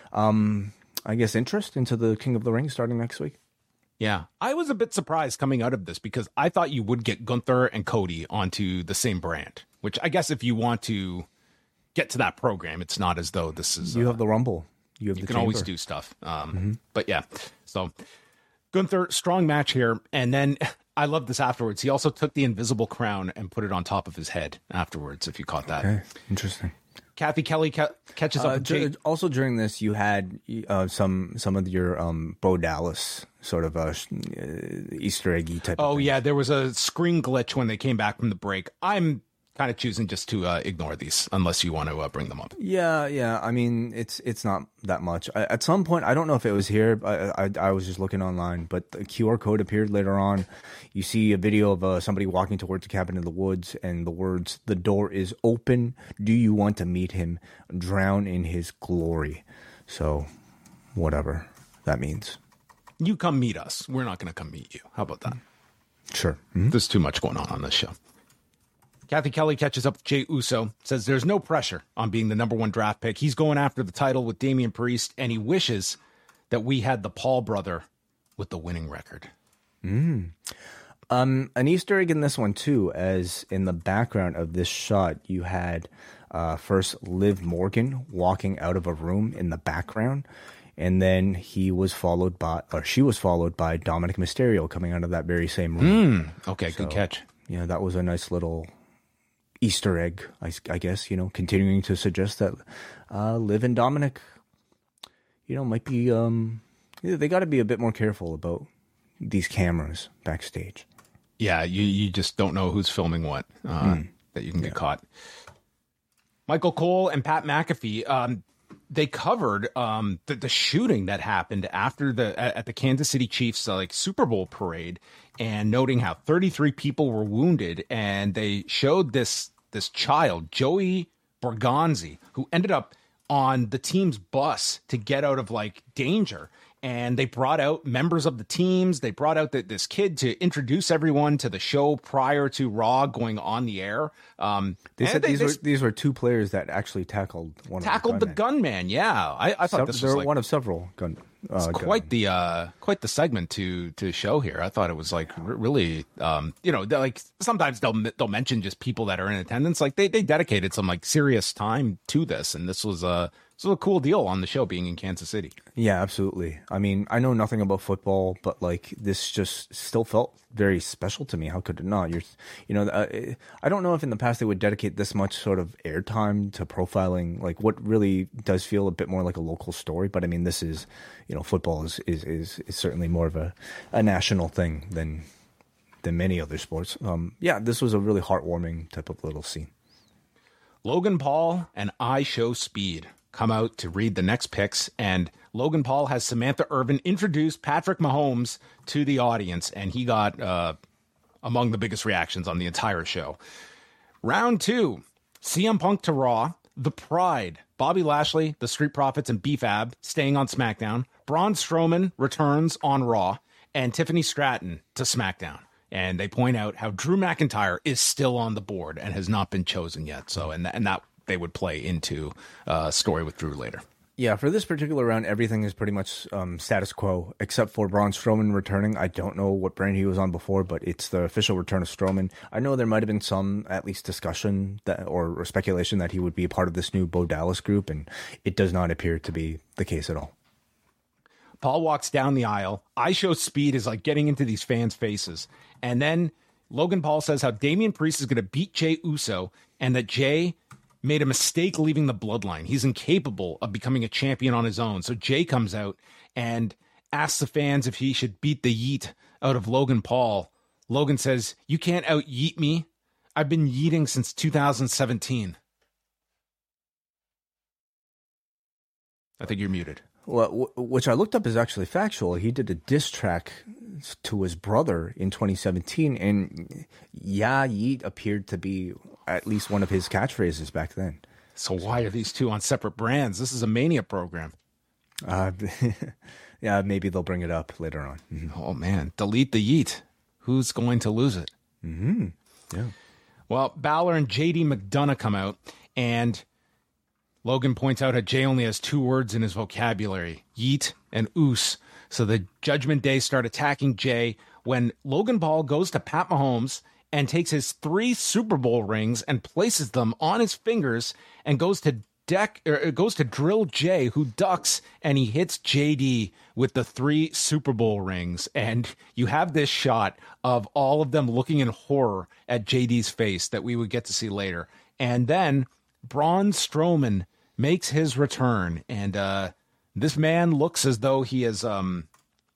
Speaker 1: interest into the King of the Ring starting next week.
Speaker 3: Yeah, I was a bit surprised coming out of this because I thought you would get Gunther and Cody onto the same brand, which I guess if you want to get to that program, it's not as though this is...
Speaker 1: You have the Rumble.
Speaker 3: You can always do stuff. But yeah, so Gunther, strong match here. And then I love this afterwards. He also took the invisible crown and put it on top of his head afterwards, if you caught that. Okay,
Speaker 1: interesting.
Speaker 3: Kathy Kelly catches up.
Speaker 1: Also during this, you had some of your Bo Dallas sort of Easter eggy type.
Speaker 3: Oh
Speaker 1: of
Speaker 3: yeah, there was a screen glitch when they came back from the break. I'm kind of choosing just to ignore these unless you want to bring them up.
Speaker 1: Yeah. I mean, it's not that much. At some point, I don't know if it was here. I was just looking online, but the QR code appeared later on. You see a video of somebody walking towards the cabin in the woods, and the words, "The door is open. Do you want to meet him? Drown in his glory." So, whatever that means.
Speaker 3: You come meet us. We're not going to come meet you. How about that?
Speaker 1: Sure.
Speaker 3: Mm-hmm. There's too much going on this show. Kathy Kelly catches up with Jey Uso, says there's no pressure on being the number 1 draft pick. He's going after the title with Damian Priest, and he wishes that we had the Paul brother with the winning record.
Speaker 1: An Easter egg in this one, too, as in the background of this shot, you had first Liv Morgan walking out of a room in the background, and then she was followed by Dominic Mysterio coming out of that very same room.
Speaker 3: Okay, good catch.
Speaker 1: Yeah, that was a nice little Easter egg, I guess, continuing to suggest that Liv and Dominic, might be, they got to be a bit more careful about these cameras backstage.
Speaker 3: Yeah, you just don't know who's filming what, that you can get caught. Michael Cole and Pat McAfee, they covered the shooting that happened after at the Kansas City Chiefs Super Bowl parade, and noting how 33 people were wounded, and they showed this child, Joey Borgonzi, who ended up on the team's bus to get out of danger, and they brought out members of the teams. They brought out this kid to introduce everyone to the show prior to Raw going on the air.
Speaker 1: They said these were two players that actually tackled
Speaker 3: the gunman. Yeah, I thought this was like
Speaker 1: one of several gun.
Speaker 3: Quite the segment to show here. I thought it was like really, like sometimes they'll mention just people that are in attendance. Like they dedicated some like serious time to this, and this was a cool deal on the show being in Kansas City.
Speaker 1: Yeah, absolutely. I mean, I know nothing about football, but like this just still felt very special to me. How could it not? I don't know if in the past they would dedicate this much sort of airtime to profiling like what really does feel a bit more like a local story. But I mean, this is, football is certainly more of a national thing than many other sports. This was a really heartwarming type of little scene.
Speaker 3: Logan Paul and I Show Speed come out to read the next picks, and Logan Paul has Samantha Irvin introduce Patrick Mahomes to the audience, and he got among the biggest reactions on the entire show. Round 2, CM Punk to Raw, The Pride, Bobby Lashley, The Street Profits, and B-Fab staying on SmackDown. Braun Strowman returns on Raw, and Tiffany Stratton to SmackDown. And they point out how Drew McIntyre is still on the board and has not been chosen yet. So, and that they would play into a story with Drew later.
Speaker 1: Yeah, for this particular round, everything is pretty much status quo, except for Braun Strowman returning. I don't know what brand he was on before, but it's the official return of Strowman. I know there might have been some, at least, discussion or speculation that he would be a part of this new Bo Dallas group, and it does not appear to be the case at all.
Speaker 3: Paul walks down the aisle. I Show Speed is like getting into these fans' faces. And then Logan Paul says how Damian Priest is going to beat Jey Uso and that Jey made a mistake leaving the bloodline. He's incapable of becoming a champion on his own. So Jey comes out and asks the fans if he should beat the yeet out of Logan Paul. Logan says, "You can't out-yeet me. I've been yeeting since 2017. I think you're muted.
Speaker 1: Well, which I looked up is actually factual. He did a diss track to his brother in 2017, and yeet appeared to be at least one of his catchphrases back then.
Speaker 3: So why are these two on separate brands? This is a Mania program.
Speaker 1: Yeah, maybe they'll bring it up later on. Mm-hmm.
Speaker 3: Oh, man. Delete the yeet. Who's going to lose it?
Speaker 1: Mm-hmm. Yeah.
Speaker 3: Well, Balor and JD McDonough come out, and Logan points out how Jey only has 2 words in his vocabulary, yeet and oos. So the Judgment Day start attacking Jey when Logan Paul goes to Pat Mahomes and takes his 3 Super Bowl rings and places them on his fingers and goes to drill Jey, who ducks, and he hits JD with the 3 Super Bowl rings. And you have this shot of all of them looking in horror at JD's face that we would get to see later. And then Braun Strowman makes his return, and this man looks as though he is him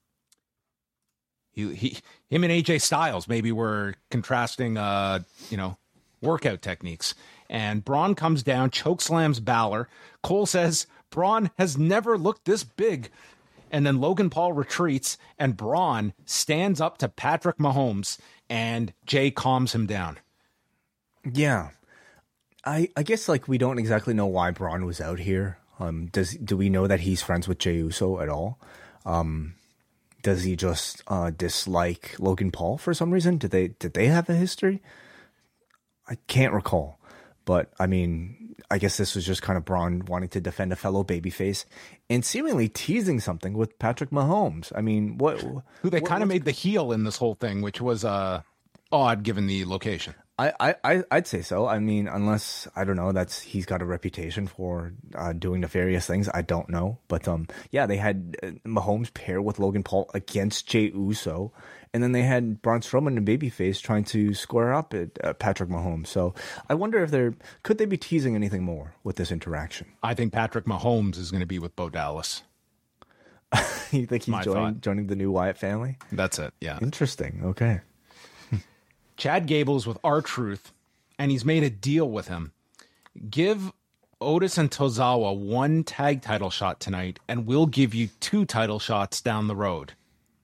Speaker 3: and AJ Styles maybe were contrasting workout techniques. And Braun comes down, chokeslams Balor. Cole says Braun has never looked this big. And then Logan Paul retreats, and Braun stands up to Patrick Mahomes, and Jey calms him down.
Speaker 1: Yeah. I guess like we don't exactly know why Braun was out here. Do we know that he's friends with Jey Uso at all? Does he just dislike Logan Paul for some reason? Did they have a history? I can't recall, but I mean, I guess this was just kind of Braun wanting to defend a fellow babyface and seemingly teasing something with Patrick Mahomes. I mean,
Speaker 3: who they kind of made the heel in this whole thing, which was odd given the location.
Speaker 1: I'd say so. I mean, unless, I don't know, he's got a reputation for doing nefarious things. I don't know. But they had Mahomes pair with Logan Paul against Jey Uso. And then they had Braun Strowman and Babyface trying to square up at Patrick Mahomes. So I wonder if could they be teasing anything more with this interaction?
Speaker 3: I think Patrick Mahomes is going to be with Bo Dallas.
Speaker 1: You think he's joining the new Wyatt family?
Speaker 3: That's it, yeah.
Speaker 1: Interesting. Okay.
Speaker 3: Chad Gable's with R-Truth, and he's made a deal with him. Give Otis and Tozawa 1 tag title shot tonight, and we'll give you 2 title shots down the road.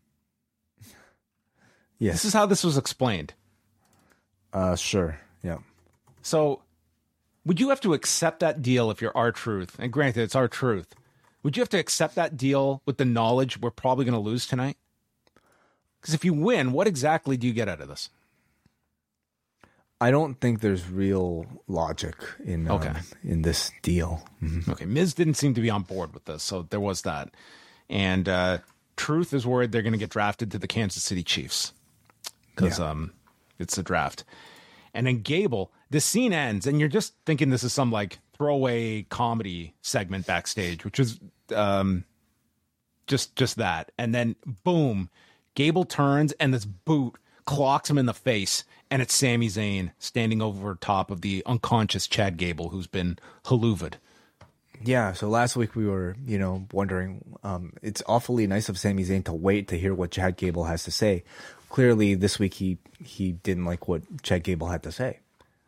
Speaker 1: Yes.
Speaker 3: This is how this was explained.
Speaker 1: Sure. Yeah.
Speaker 3: So, would you have to accept that deal if you're R-Truth? And granted, it's R-Truth. would you have to accept that deal with the knowledge we're probably going to lose tonight? Because if you win, what exactly do you get out of this?
Speaker 1: I don't think there's real logic in this deal. Mm-hmm.
Speaker 3: Okay, Miz didn't seem to be on board with this, so there was that. And Truth is worried they're going to get drafted to the Kansas City Chiefs because it's a draft. And then Gable, the scene ends, and you're just thinking this is some like throwaway comedy segment backstage, which is just that. And then boom, Gable turns and this boot clocks him in the face, and it's Sami Zayn standing over top of the unconscious Chad Gable, who's been haloovaed.
Speaker 1: Yeah, so last week we were, wondering, it's awfully nice of Sami Zayn to wait to hear what Chad Gable has to say. Clearly, this week he didn't like what Chad Gable had to say.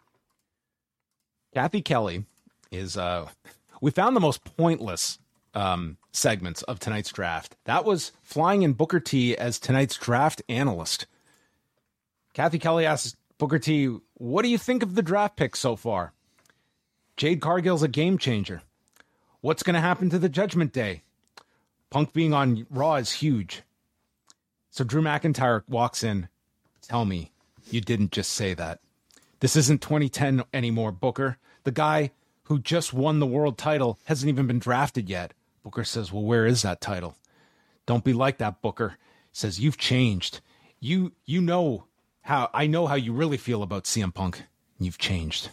Speaker 3: Kathy Kelly is, we found the most pointless segments of tonight's draft. That was flying in Booker T as tonight's draft analyst. Kathy Kelly asks Booker T, what do you think of the draft picks so far? Jade Cargill's a game changer. What's going to happen to the Judgment Day? Punk being on Raw is huge. So Drew McIntyre walks in. Tell me, you didn't just say that. This isn't 2010 anymore, Booker. The guy who just won the world title hasn't even been drafted yet. Booker says, well, where is that title? Don't be like that, Booker. He says, you've changed. You know how I know how you really feel about CM Punk. You've changed.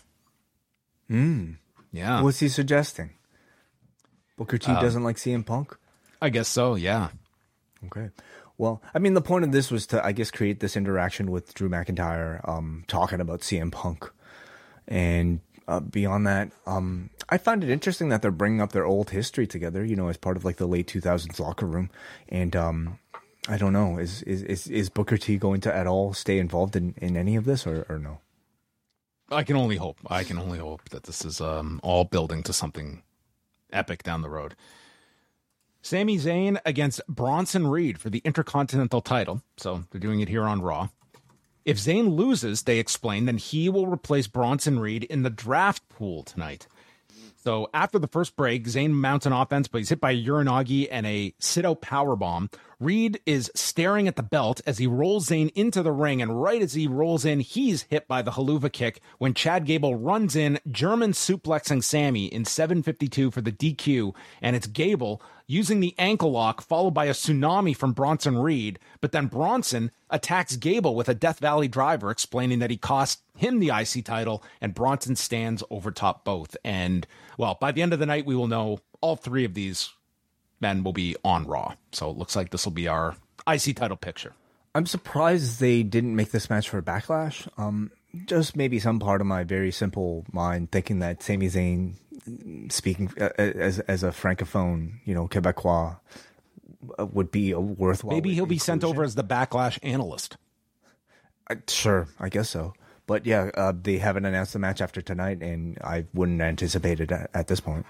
Speaker 3: Yeah.
Speaker 1: What's he suggesting? Booker T doesn't like CM Punk?
Speaker 3: I guess so, yeah.
Speaker 1: Okay. Well, I mean, the point of this was to, I guess, create this interaction with Drew McIntyre talking about CM Punk. And beyond that, I find it interesting that they're bringing up their old history together, as part of like the late 2000s locker room. And I don't know, is Booker T going to at all stay involved in any of this or no?
Speaker 3: I can only hope. That this is all building to something epic down the road. Sami Zayn against Bronson Reed for the Intercontinental title. So they're doing it here on Raw. If Zayn loses, they explain, then he will replace Bronson Reed in the draft pool tonight. So after the first break, Zayn mounts an offense, but he's hit by a Uranagi and a sit-out powerbomb. Reed is staring at the belt as he rolls Zayn into the ring, and right as he rolls in, he's hit by the haluva kick when Chad Gable runs in, German suplexing Sami in 7:52 for the DQ, and it's Gable using the ankle lock, followed by a tsunami from Bronson Reed, but then Bronson attacks Gable with a Death Valley driver, explaining that he cost him the IC title, and Bronson stands over top both. And, well, by the end of the night, we will know all three of these men will be on Raw. So it looks like this will be our IC title picture.
Speaker 1: I'm surprised they didn't make this match for Backlash. Just maybe some part of my very simple mind thinking that Sami Zayn, speaking as a francophone, Quebecois, would be a worthwhile.
Speaker 3: Maybe he'll be sent over as the Backlash analyst.
Speaker 1: Sure, I guess so. But yeah, they haven't announced the match after tonight, and I wouldn't anticipate it at this point.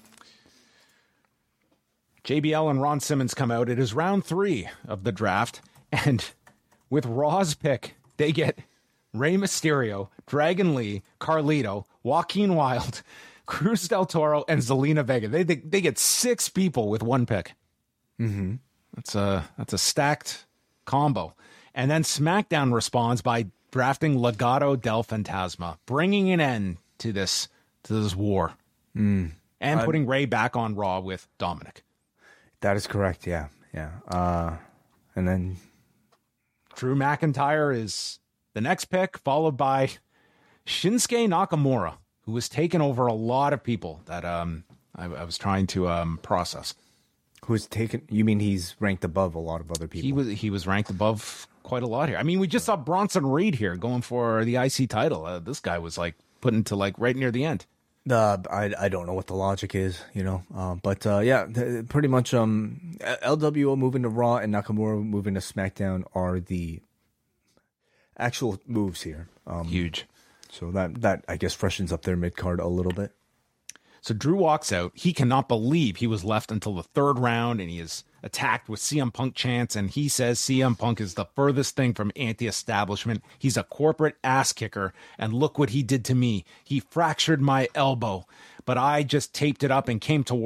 Speaker 3: JBL and Ron Simmons come out. It is round 3 of the draft, and with Raw's pick, they get Rey Mysterio, Dragon Lee, Carlito, Joaquin Wilde, Cruz del Toro, and Zelina Vega. They get 6 people with one pick.
Speaker 1: Mm-hmm.
Speaker 3: That's a stacked combo. And then SmackDown responds by drafting Legado del Fantasma, bringing an end to this war, and putting Rey back on Raw with Dominic.
Speaker 1: That is correct. Yeah. And then
Speaker 3: Drew McIntyre is the next pick, followed by Shinsuke Nakamura, who was taking over a lot of people that I was trying to process.
Speaker 1: Who's taken? You mean he's ranked above a lot of other people?
Speaker 3: He was ranked above quite a lot here. I mean, we just saw Bronson Reed here going for the IC title. This guy was like put into like right near the end.
Speaker 1: I don't know what the logic is, but yeah, pretty much LWO moving to Raw and Nakamura moving to SmackDown are the actual moves here.
Speaker 3: Huge.
Speaker 1: So that I guess freshens up their mid card a little bit.
Speaker 3: So Drew walks out. He cannot believe he was left until the 3rd round, and he is attacked with CM Punk chants, and he says CM Punk is the furthest thing from anti-establishment. He's a corporate ass kicker, and look what he did to me. He fractured my elbow, but I just taped it up and came to work.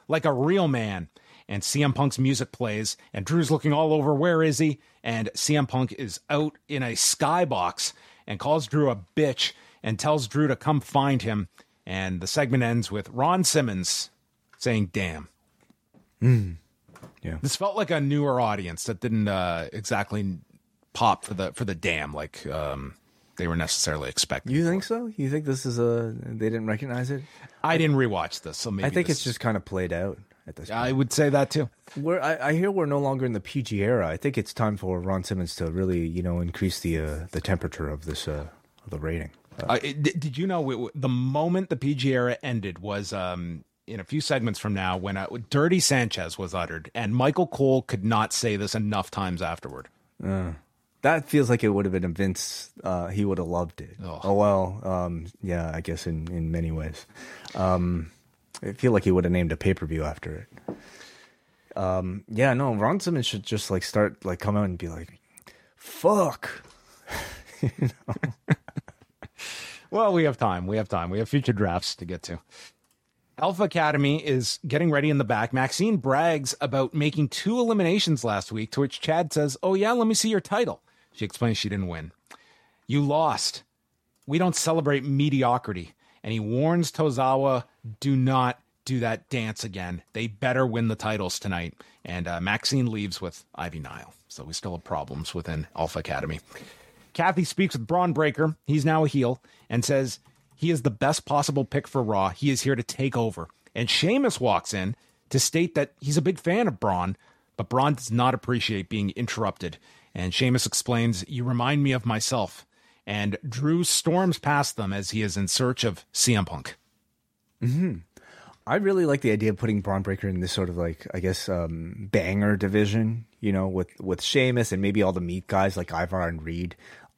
Speaker 3: like a real man. And CM Punk's music plays, and Drew's looking all over. Where is he? And CM Punk is out in a skybox and calls Drew a bitch and tells Drew to come find him. And the segment ends with Ron Simmons saying, damn.
Speaker 1: Yeah.
Speaker 3: This felt like a newer audience that didn't exactly pop for the damn like they were necessarily expecting.
Speaker 1: You think so? You think this is they didn't recognize it?
Speaker 3: I didn't rewatch this, so maybe
Speaker 1: I think it's just kind of played out at this point.
Speaker 3: I would say that too.
Speaker 1: I hear we're no longer in the PG era. I think it's time for Ron Simmons to really, increase the temperature of this of the rating.
Speaker 3: Did you know the moment the PG era ended was in a few segments from now when Dirty Sanchez was uttered, and Michael Cole could not say this enough times afterward.
Speaker 1: That feels like it would have been a Vince. He would have loved it.
Speaker 3: Oh.
Speaker 1: Well, yeah, I guess in many ways. I feel like he would have named a pay-per-view after it. Yeah, no, Ron Simmons should just start come out and be like, "Fuck."
Speaker 3: Well, we have time. We have future drafts to get to. Alpha Academy is getting ready in the back. Maxine brags about making 2 eliminations last week, to which Chad says, "Oh yeah, let me see your title." She explains she didn't win. "You lost. We don't celebrate mediocrity." And he warns Tozawa, do not do that dance again. They better win the titles tonight. And Maxine leaves with Ivy Nile. So we still have problems within Alpha Academy. Kathy speaks with Braun Breaker. He's now a heel and says he is the best possible pick for Raw. He is here to take over. And Sheamus walks in to state that he's a big fan of Braun, but Braun does not appreciate being interrupted. And Sheamus explains, "You remind me of myself." And Drew storms past them as he is in search of CM Punk.
Speaker 1: Mm-hmm. I really like the idea of putting Braun Breaker in this sort of banger division, with Sheamus and maybe all the meat guys like Ivar and Reed.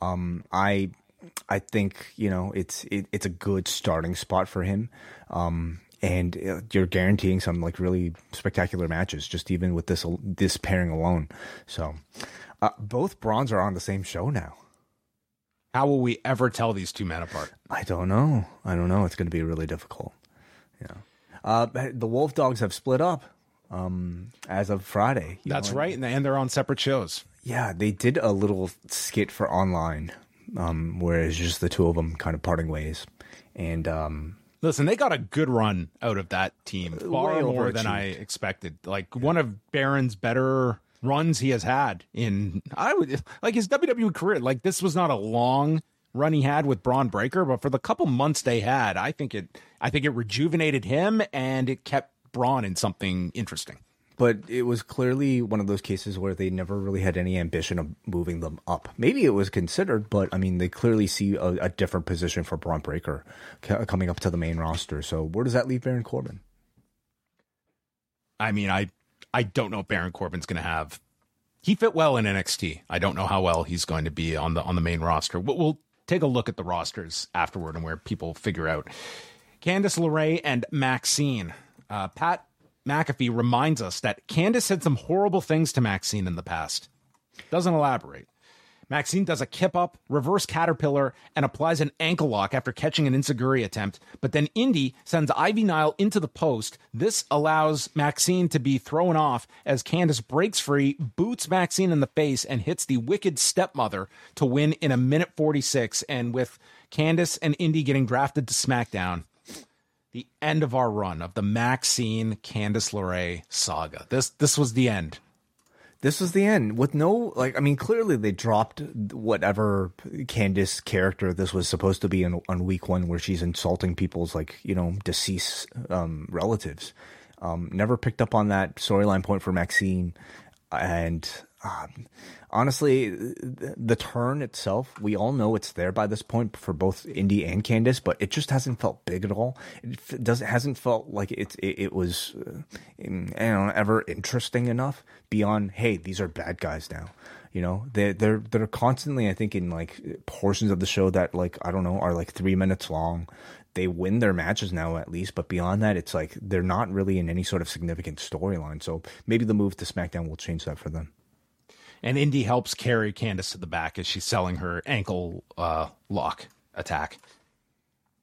Speaker 1: I think it's a good starting spot for him, and you're guaranteeing some really spectacular matches just even with this pairing alone. So both Brauns are on the same show now.
Speaker 3: How will we ever tell these two men apart?
Speaker 1: I don't know. It's going to be really difficult. Yeah. The Wolf Dogs have split up as of Friday.
Speaker 3: That's right, and they're on separate shows.
Speaker 1: Yeah, they did a little skit for online, where it's just the two of them kind of parting ways. And
Speaker 3: listen, they got a good run out of that team, far more than I expected. One of Baron's better runs he has had in his WWE career. This was not a long run he had with Braun Breaker, but for the couple months they had, I think it rejuvenated him and it kept Braun in something interesting.
Speaker 1: But it was clearly one of those cases where they never really had any ambition of moving them up. Maybe it was considered, but they clearly see a different position for Braun Breaker coming up to the main roster. So where does that leave Baron Corbin?
Speaker 3: I don't know if Baron Corbin's going to have. He fit well in NXT. I don't know how well he's going to be on the main roster. We'll take a look at the rosters afterward and where people figure out. Candice LeRae and Maxine. Pat McAfee reminds us that Candice said some horrible things to Maxine in the past. Doesn't elaborate. Maxine does a kip up, reverse caterpillar, and applies an ankle lock after catching an enziguri attempt. But then Indy sends Ivy Nile into the post. This allows Maxine to be thrown off as Candice breaks free, boots Maxine in the face, and hits the wicked stepmother to win in 1:46. And with Candice and Indy getting drafted to SmackDown, the end of our run of the Maxine Candice LeRae saga. This was the end.
Speaker 1: This was the end with no, clearly they dropped whatever Candice character this was supposed to be on week 1 where she's insulting people's deceased relatives. Never picked up on that storyline point for Maxine. And honestly, the turn itself, we all know it's there by this point for both Indy and Candice, but it just hasn't felt big at all. Hasn't felt like it was ever interesting enough beyond, hey, these are bad guys now. They're constantly, I think, in portions of the show that are 3 minutes long. They win their matches now at least, but beyond that, it's they're not really in any sort of significant storyline. So maybe the move to SmackDown will change that for them.
Speaker 3: And Indy helps carry Candice to the back as she's selling her ankle lock attack.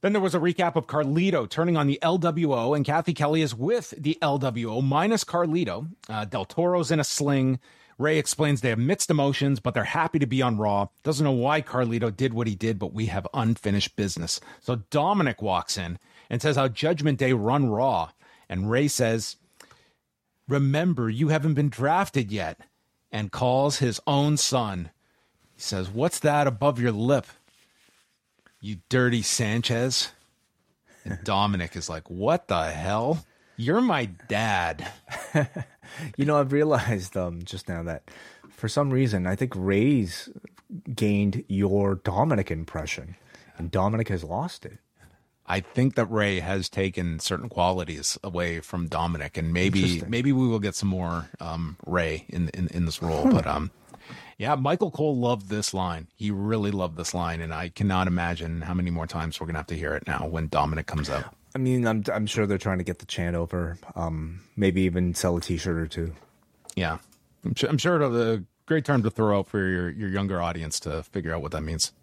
Speaker 3: Then there was a recap of Carlito turning on the LWO, and Kathy Kelly is with the LWO minus Carlito. Del Toro's in a sling. Ray explains they have mixed emotions, but they're happy to be on Raw. Doesn't know why Carlito did what he did, but we have unfinished business. So Dominic walks in and says how Judgment Day run Raw. And Ray says, remember, you haven't been drafted yet, and calls his own son. He says, what's that above your lip? You dirty Sanchez. And Dominic is like, what the hell? You're my dad.
Speaker 1: You know, I've realized just now that for some reason, I think Ray's gained your Dominic impression, and Dominic has lost it.
Speaker 3: I think that Ray has taken certain qualities away from Dominic, and maybe we will get some more Ray in this role. But yeah, Michael Cole loved this line. He really loved this line, and I cannot imagine how many more times we're gonna have to hear it now when Dominic comes out.
Speaker 1: I mean, I'm sure they're trying to get the chant over. Maybe even sell a T-shirt or two.
Speaker 3: Yeah, I'm sure it'll be a great term to throw out for your younger audience to figure out what that means.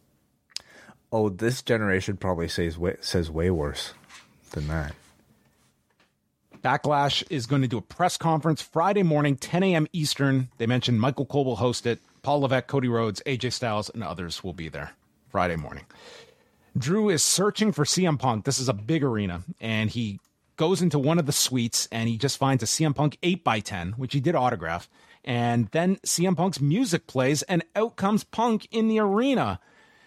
Speaker 1: Oh, this generation probably says way worse than that.
Speaker 3: Backlash is going to do a press conference Friday morning, 10 a.m. Eastern. They mentioned Michael Cole will host it. Paul Levesque, Cody Rhodes, AJ Styles, and others will be there Friday morning. Drew is searching for CM Punk. This is a big arena, and he goes into one of the suites, and he just finds a CM Punk 8x10, which he did autograph. And then CM Punk's music plays, and out comes Punk in the arena.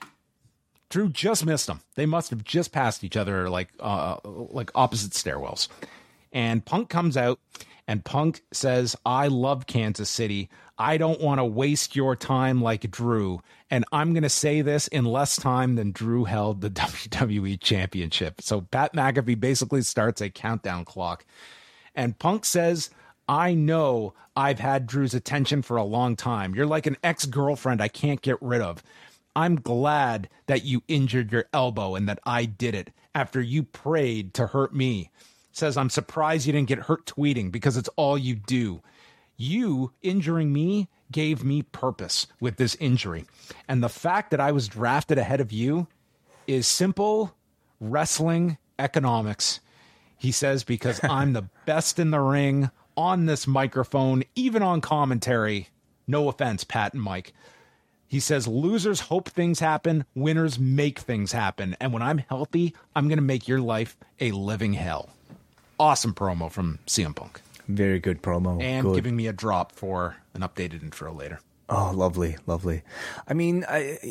Speaker 3: Drew just missed him. They must have just passed each other like opposite stairwells. And Punk comes out, and Punk says, I love Kansas City. I don't want to waste your time like Drew. And I'm going to say this in less time than Drew held the WWE Championship. So Pat McAfee basically starts a countdown clock. And Punk says, I know I've had Drew's attention for a long time. You're like an ex-girlfriend I can't get rid of. I'm glad that you injured your elbow and that I did it after you prayed to hurt me. Says, I'm surprised you didn't get hurt tweeting because it's all you do. You injuring me gave me purpose with this injury. And the fact that I was drafted ahead of you is simple wrestling economics. He says, because I'm the best in the ring, on this microphone, even on commentary. No offense, Pat and Mike. He says, losers hope things happen, winners make things happen. And when I'm healthy, I'm going to make your life a living hell. Awesome promo from CM Punk.
Speaker 1: Very good promo.
Speaker 3: And giving me a drop for an updated intro later.
Speaker 1: Oh, lovely, lovely. I mean,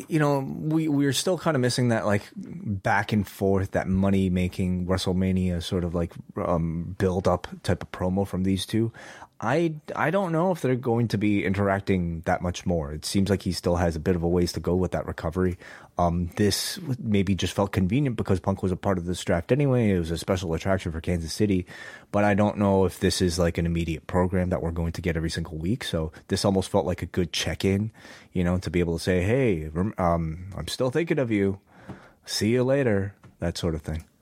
Speaker 1: we're still kind of missing that like back and forth, that money making WrestleMania sort of like build up type of promo from these two. I don't know if they're going to be interacting that much more. It seems like he still has a bit of a ways to go with that recovery. This maybe just felt convenient because Punk was a part of this draft anyway. It was a special attraction for Kansas City, but I don't know if this is like an immediate program that we're going to get every single week. So this almost felt like a good check-in, to be able to say, hey, I'm still thinking of you. See you later. That sort of thing.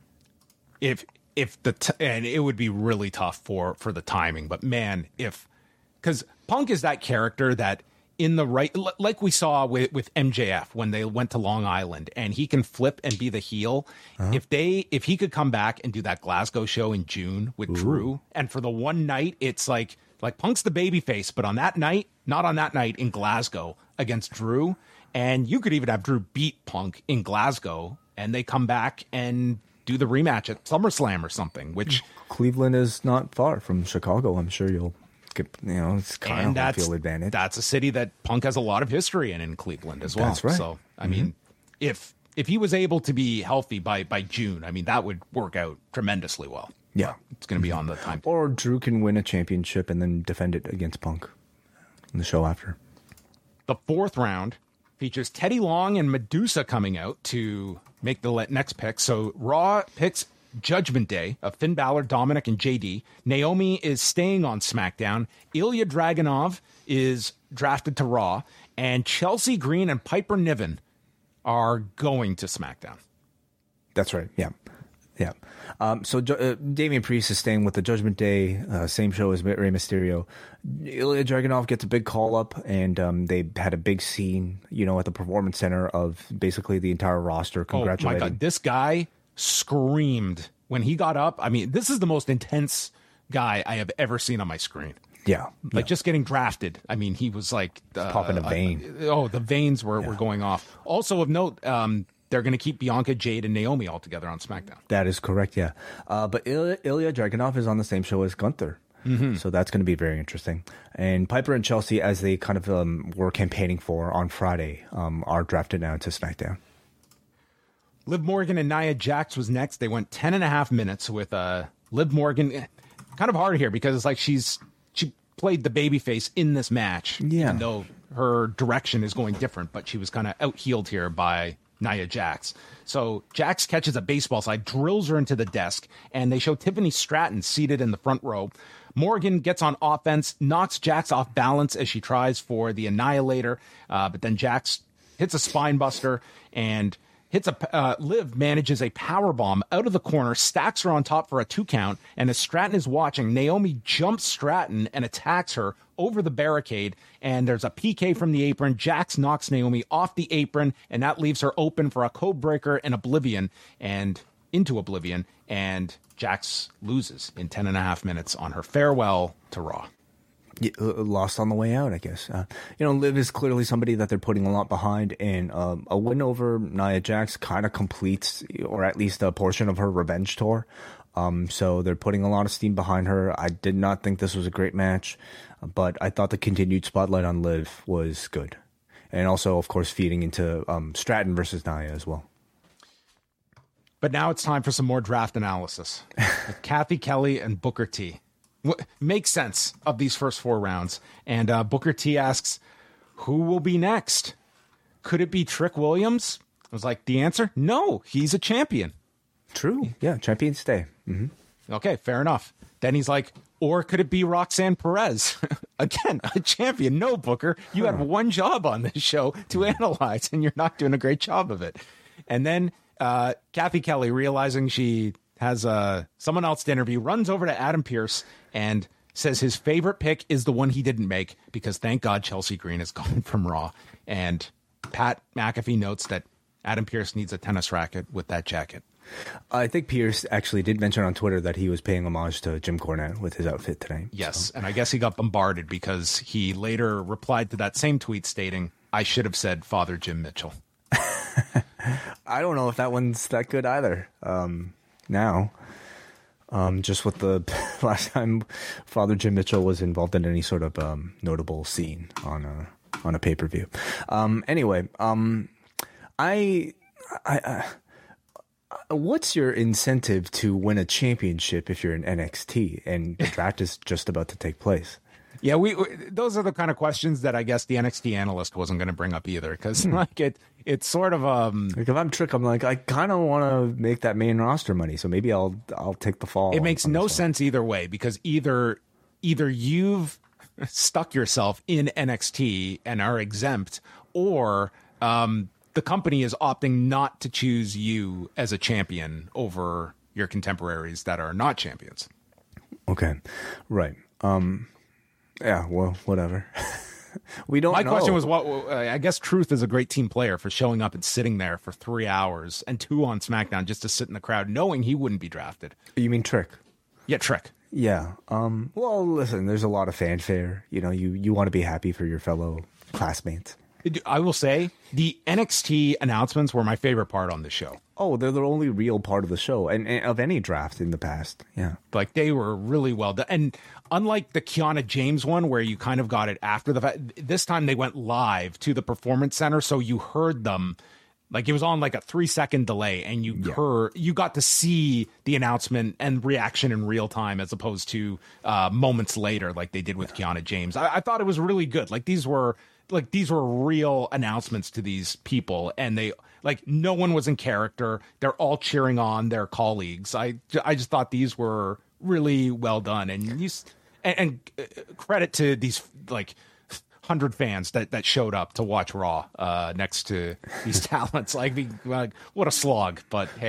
Speaker 3: And it would be really tough for the timing, but man, because Punk is that character that in the right, like we saw with MJF when they went to Long Island, and he can flip and be the heel. Uh-huh. If he could come back and do that Glasgow show in June with Drew, and for the one night, it's like Punk's the babyface, but on that night, not on that night in Glasgow against Drew, and you could even have Drew beat Punk in Glasgow, and they come back and do the rematch at SummerSlam or something, which
Speaker 1: Cleveland is not far from Chicago. I'm sure you'll get, it's kind of a field advantage.
Speaker 3: That's a city that Punk has a lot of history in Cleveland as well.
Speaker 1: That's right.
Speaker 3: So, I mean, if he was able to be healthy by June, I mean, that would work out tremendously well.
Speaker 1: Yeah.
Speaker 3: It's going to be on the time.
Speaker 1: Or Drew can win a championship and then defend it against Punk in the show after.
Speaker 3: The fourth round features Teddy Long and Medusa coming out to make the next pick. So Raw picks Judgment Day of Finn Balor, Dominic, and JD. Naomi is staying on SmackDown. Ilya Dragunov is drafted to Raw. And Chelsea Green and Piper Niven are going to SmackDown.
Speaker 1: That's right, yeah. Yeah. Damian Priest is staying with the Judgment Day, same show as Rey Mysterio. Ilya Dragunov gets a big call up, and they had a big scene, at the Performance Center of basically the entire roster congratulating.
Speaker 3: Oh my God, this guy screamed when he got up. I mean, this is the most intense guy I have ever seen on my screen.
Speaker 1: Yeah.
Speaker 3: Just getting drafted. I mean, he was like
Speaker 1: popping a vein.
Speaker 3: The veins were going off. Also of note, they're going to keep Bianca, Jade, and Naomi all together on SmackDown.
Speaker 1: That is correct, yeah. But Ilya Dragunov is on the same show as Gunther. Mm-hmm. So that's going to be very interesting. And Piper and Chelsea, as they kind of were campaigning for on Friday, are drafted now to SmackDown.
Speaker 3: Liv Morgan and Nia Jax was next. They went 10.5 minutes with Liv Morgan. Kind of hard here because it's like she played the babyface in this match, even though her direction is going different, but she was kind of out-heeled here by Nia Jax. So Jax catches a baseball slide, drills her into the desk, and they show Tiffany Stratton seated in the front row. Morgan gets on offense, knocks Jax off balance as she tries for the Annihilator, but then Jax hits a spine buster and Liv manages a power bomb out of the corner, stacks her on top for a 2 count, and as Stratton is watching, Naomi jumps Stratton and attacks her over the barricade, and there's a PK from the apron. Jax knocks Naomi off the apron, and that leaves her open for a code breaker and into Oblivion, and Jax loses in 10.5 minutes on her farewell to Raw.
Speaker 1: Lost on the way out, I guess. Liv is clearly somebody that they're putting a lot behind, and a win over Nia Jax kind of completes, or at least a portion of her revenge tour. So they're putting a lot of steam behind her. I did not think this was a great match, but I thought the continued spotlight on Liv was good. And also, of course, feeding into Stratton versus Nia as well.
Speaker 3: But now it's time for some more draft analysis with Kathy Kelly and Booker T. What makes sense of these first 4 rounds. And Booker T asks, who will be next? Could it be Trick Williams? I was like, the answer? No, he's a champion.
Speaker 1: True. Yeah, champions stay. Mm-hmm.
Speaker 3: Okay, fair enough. Then he's like, or could it be Roxanne Perez? Again, a champion. No, Booker, you had one job on this show to analyze, and you're not doing a great job of it. And then Kathy Kelly, realizing she has someone else to interview, runs over to Adam Pearce and says his favorite pick is the one he didn't make because thank God Chelsea Green is gone from Raw. And Pat McAfee notes that Adam Pearce needs a tennis racket with that jacket.
Speaker 1: I think Pearce actually did mention on Twitter that he was paying homage to Jim Cornette with his outfit today.
Speaker 3: Yes, so. And I guess he got bombarded because he later replied to that same tweet stating, I should have said Father Jim Mitchell.
Speaker 1: I don't know if that one's that good either. Now, just with the last time Father Jim Mitchell was involved in any sort of notable scene on a pay-per-view. Anyway, what's your incentive to win a championship if you're in NXT and the draft is just about to take place?
Speaker 3: Yeah, those are the kind of questions that I guess the NXT analyst wasn't going to bring up either, because it's sort of
Speaker 1: like if I'm Trick, I'm like I kind of want to make that main roster money, so maybe I'll take the fall.
Speaker 3: It makes no sense either way, because either you've stuck yourself in NXT and are exempt, or the company is opting not to choose you as a champion over your contemporaries that are not champions.
Speaker 1: Okay, right. Yeah, well, whatever. We don't know.
Speaker 3: My question was, I guess Truth is a great team player for showing up and sitting there for 3 hours and 2 on SmackDown just to sit in the crowd knowing he wouldn't be drafted.
Speaker 1: You mean Trick?
Speaker 3: Yeah, Trick.
Speaker 1: Yeah. Well, listen, there's a lot of fanfare. You want to be happy for your fellow classmates.
Speaker 3: I will say the NXT announcements were my favorite part on the show.
Speaker 1: Oh, they're the only real part of the show and of any draft in the past. Yeah.
Speaker 3: Like they were really well done. And unlike the Kiana James one where you kind of got it after the fact, this time they went live to the Performance Center. So you heard them like it was on like a 3-second delay and you got to see the announcement and reaction in real time as opposed to moments later like they did with Kiana James. I thought it was really good. These were real announcements to these people, and they no one was in character. They're all cheering on their colleagues. I just thought these were really well done, and credit to these 100 fans that showed up to watch Raw next to these talents. What a slog, but hey.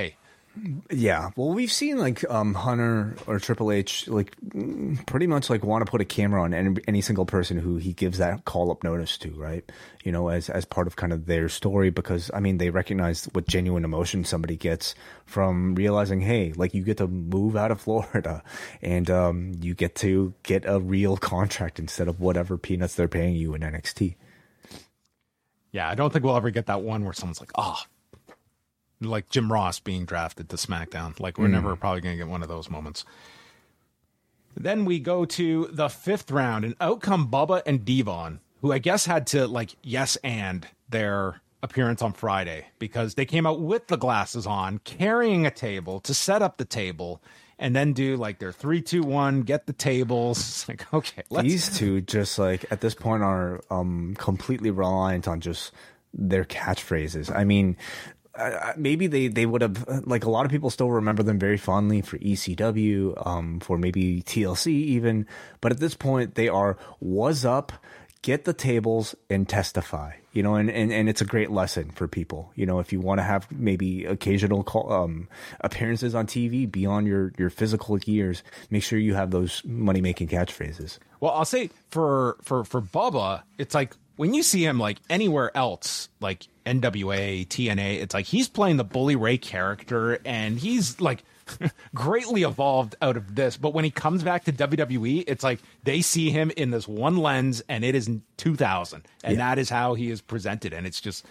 Speaker 1: Yeah, well, we've seen like Hunter or Triple H like pretty much like want to put a camera on any single person who he gives that call up notice to, right? You know, as part of kind of their story, because I mean they recognize what genuine emotion somebody gets from realizing, hey, like you get to move out of Florida and you get to get a real contract instead of whatever peanuts they're paying you in NXT.
Speaker 3: Yeah, I don't think we'll ever get that one where someone's like, oh. Like Jim Ross being drafted to SmackDown. Like, we're never probably going to get one of those moments. Then we go to the 5th round, and out come Bubba and Devon, who I guess had to, like, yes and their appearance on Friday, because they came out with the glasses on, carrying a table to set up the table, and then do, like, their 3, 2, 1, get the tables. It's like, okay,
Speaker 1: These two just, like, at this point are completely reliant on just their catchphrases. I mean... maybe they would have, like, a lot of people still remember them very fondly for ECW, for maybe TLC even, but at this point they are "was up, get the tables, and testify," you know, and it's a great lesson for people, you know, if you want to have maybe occasional appearances on TV beyond your physical years, make sure you have those money-making catchphrases.
Speaker 3: Well, I'll say for Bubba, it's like, when you see him like anywhere else, like NWA, TNA, it's like he's playing the Bully Ray character, and he's like greatly evolved out of this. But when he comes back to WWE, it's like they see him in this one lens, and it is 2000, and that is how he is presented, and it's just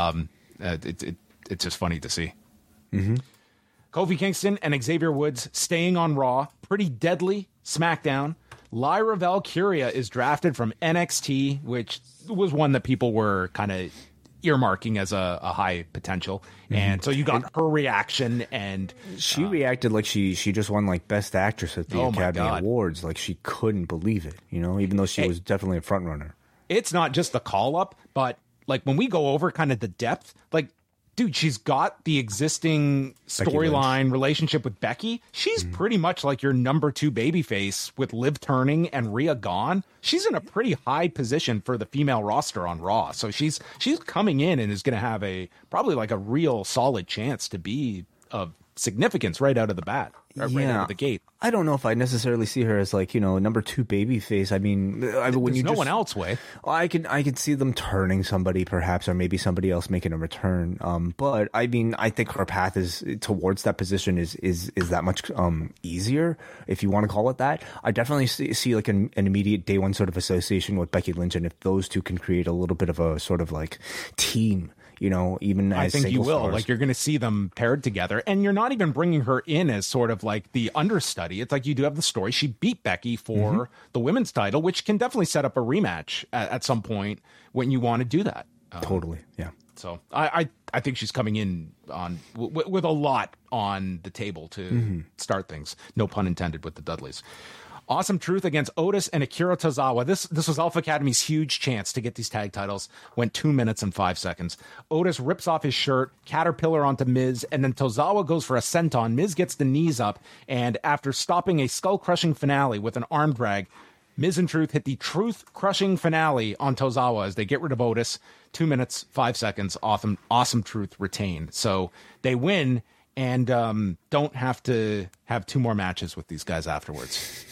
Speaker 3: it's just funny to see.
Speaker 1: Mm-hmm.
Speaker 3: Kofi Kingston and Xavier Woods staying on Raw, pretty deadly SmackDown. Lyra Valkyria is drafted from NXT, which was one that people were kind of earmarking as a high potential. And so you got her reaction, and
Speaker 1: she reacted like she just won like Best Actress at the Academy Awards. Like she couldn't believe it, you know, even though she was definitely a front runner.
Speaker 3: It's not just the call up, but like when we go over kind of the depth, like, dude, she's got the existing storyline relationship with Becky. She's pretty much like your number 2 babyface with Liv turning and Rhea gone. She's in a pretty high position for the female roster on Raw. So she's coming in and is going to have probably like a real solid chance to be of significance right out of the bat, right out of the gate.
Speaker 1: I don't know if I necessarily see her as like, you know, number 2 babyface. I mean, when
Speaker 3: there's no one else way.
Speaker 1: I could see them turning somebody perhaps, or maybe somebody else making a return. But I mean, I think her path is towards that position is that much easier, if you want to call it that. I definitely see like an immediate day one sort of association with Becky Lynch, and if those two can create a little bit of a sort of like team, you know, even as
Speaker 3: I think you will.
Speaker 1: stars.
Speaker 3: Like, you're going to see them paired together, and you're not even bringing her in as sort of like the understudy. It's like you do have the story. She beat Becky for the women's title, which can definitely set up a rematch at some point when you want to do that.
Speaker 1: Totally, yeah.
Speaker 3: So I think she's coming in on with a lot on the table to start things. No pun intended with the Dudleys. Awesome Truth against Otis and Akira Tozawa. This was Alpha Academy's huge chance to get these tag titles. Went 2 minutes and 5 seconds. Otis rips off his shirt, caterpillar onto Miz, and then Tozawa goes for a senton. Miz gets the knees up, and after stopping a skull-crushing finale with an arm drag, Miz and Truth hit the truth-crushing finale on Tozawa as they get rid of Otis. 2 minutes, 5 seconds. Awesome Truth retained. So they win and don't have to have 2 more matches with these guys afterwards.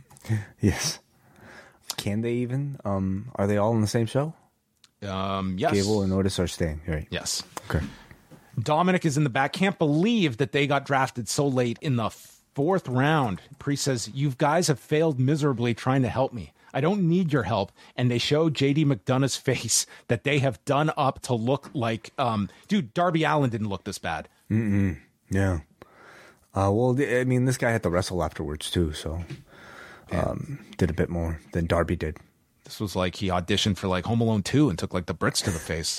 Speaker 1: Yes. Can they even? Are they all on the same show?
Speaker 3: Yes.
Speaker 1: Gable and Otis are staying, right?
Speaker 3: Yes.
Speaker 1: Okay.
Speaker 3: Dominic is in the back. Can't believe that they got drafted so late in the 4th round. Priest says, "You guys have failed miserably trying to help me. I don't need your help." And they show JD McDonough's face that they have done up to look like, dude, Darby Allin didn't look this bad.
Speaker 1: Yeah. Well, I mean, this guy had to wrestle afterwards too, so did a bit more than Darby did.
Speaker 3: This was like he auditioned for like Home Alone 2 and took like the Brits to the face.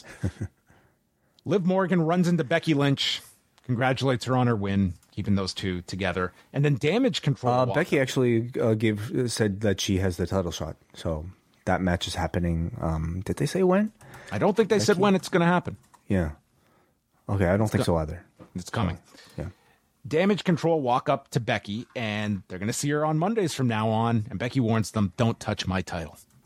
Speaker 3: Liv Morgan runs into Becky Lynch, congratulates her on her win, keeping those two together, and then Damage Control.
Speaker 1: Becky actually said that she has the title shot, so that match is happening. Did they say when?
Speaker 3: I don't think they said when it's going to happen.
Speaker 1: Yeah. Okay, I don't think so either.
Speaker 3: It's coming.
Speaker 1: Yeah.
Speaker 3: Damage Control walk up to Becky, and they're going to see her on Mondays from now on. And Becky warns them, "Don't touch my title."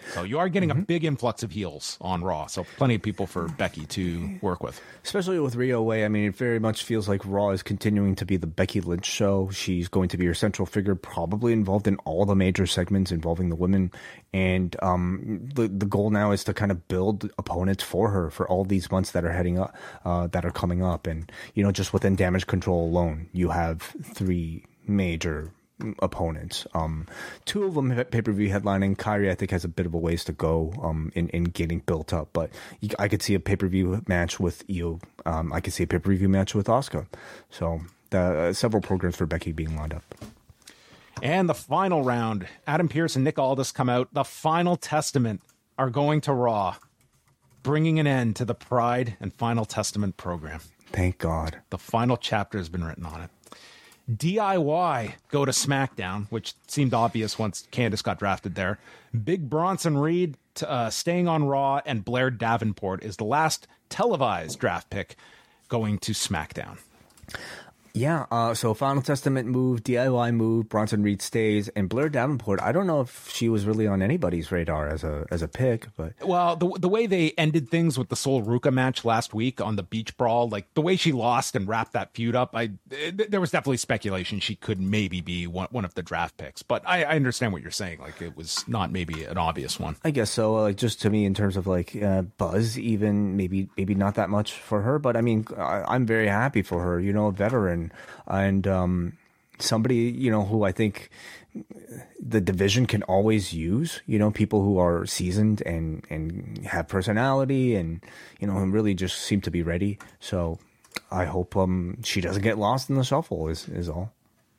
Speaker 3: So you are getting a big influx of heels on Raw. So plenty of people for Becky to work with.
Speaker 1: Especially with Rhea Way. I mean, it very much feels like Raw is continuing to be the Becky Lynch show. She's going to be your central figure, probably involved in all the major segments involving the women. And the goal now is to kind of build opponents for her for all these months that are heading up, that are coming up. And, you know, just within Damage Control alone, you have 3 major opponents. 2 of them have pay-per-view headlining. Kyrie, I think, has a bit of a ways to go in getting built up, but I could see a pay-per-view match with Io. I could see a pay-per-view match with Asuka. So several programs for Becky being lined up.
Speaker 3: And the final round, Adam Pearce and Nick Aldis come out. The Final Testament are going to Raw, bringing an end to the Pride and Final Testament program.
Speaker 1: Thank God.
Speaker 3: The final chapter has been written on it. DIY go to SmackDown, which seemed obvious once Candice got drafted there. Big Bronson Reed staying on Raw, and Blair Davenport is the last televised draft pick going to SmackDown.
Speaker 1: Yeah, so Final Testament move, DIY move, Bronson Reed stays, and Blair Davenport, I don't know if she was really on anybody's radar as a pick, but...
Speaker 3: Well, the way they ended things with the Sol Ruca match last week on the Beach Brawl, like the way she lost and wrapped that feud up, there was definitely speculation she could maybe be one of the draft picks, but I understand what you're saying, like it was not maybe an obvious one.
Speaker 1: I guess so, like just to me in terms of like buzz, even maybe not that much for her, but I mean, I'm very happy for her, you know, a veteran. And somebody, you know, who I think the division can always use, you know, people who are seasoned and have personality and, you know, and really just seem to be ready. So I hope she doesn't get lost in the shuffle is all.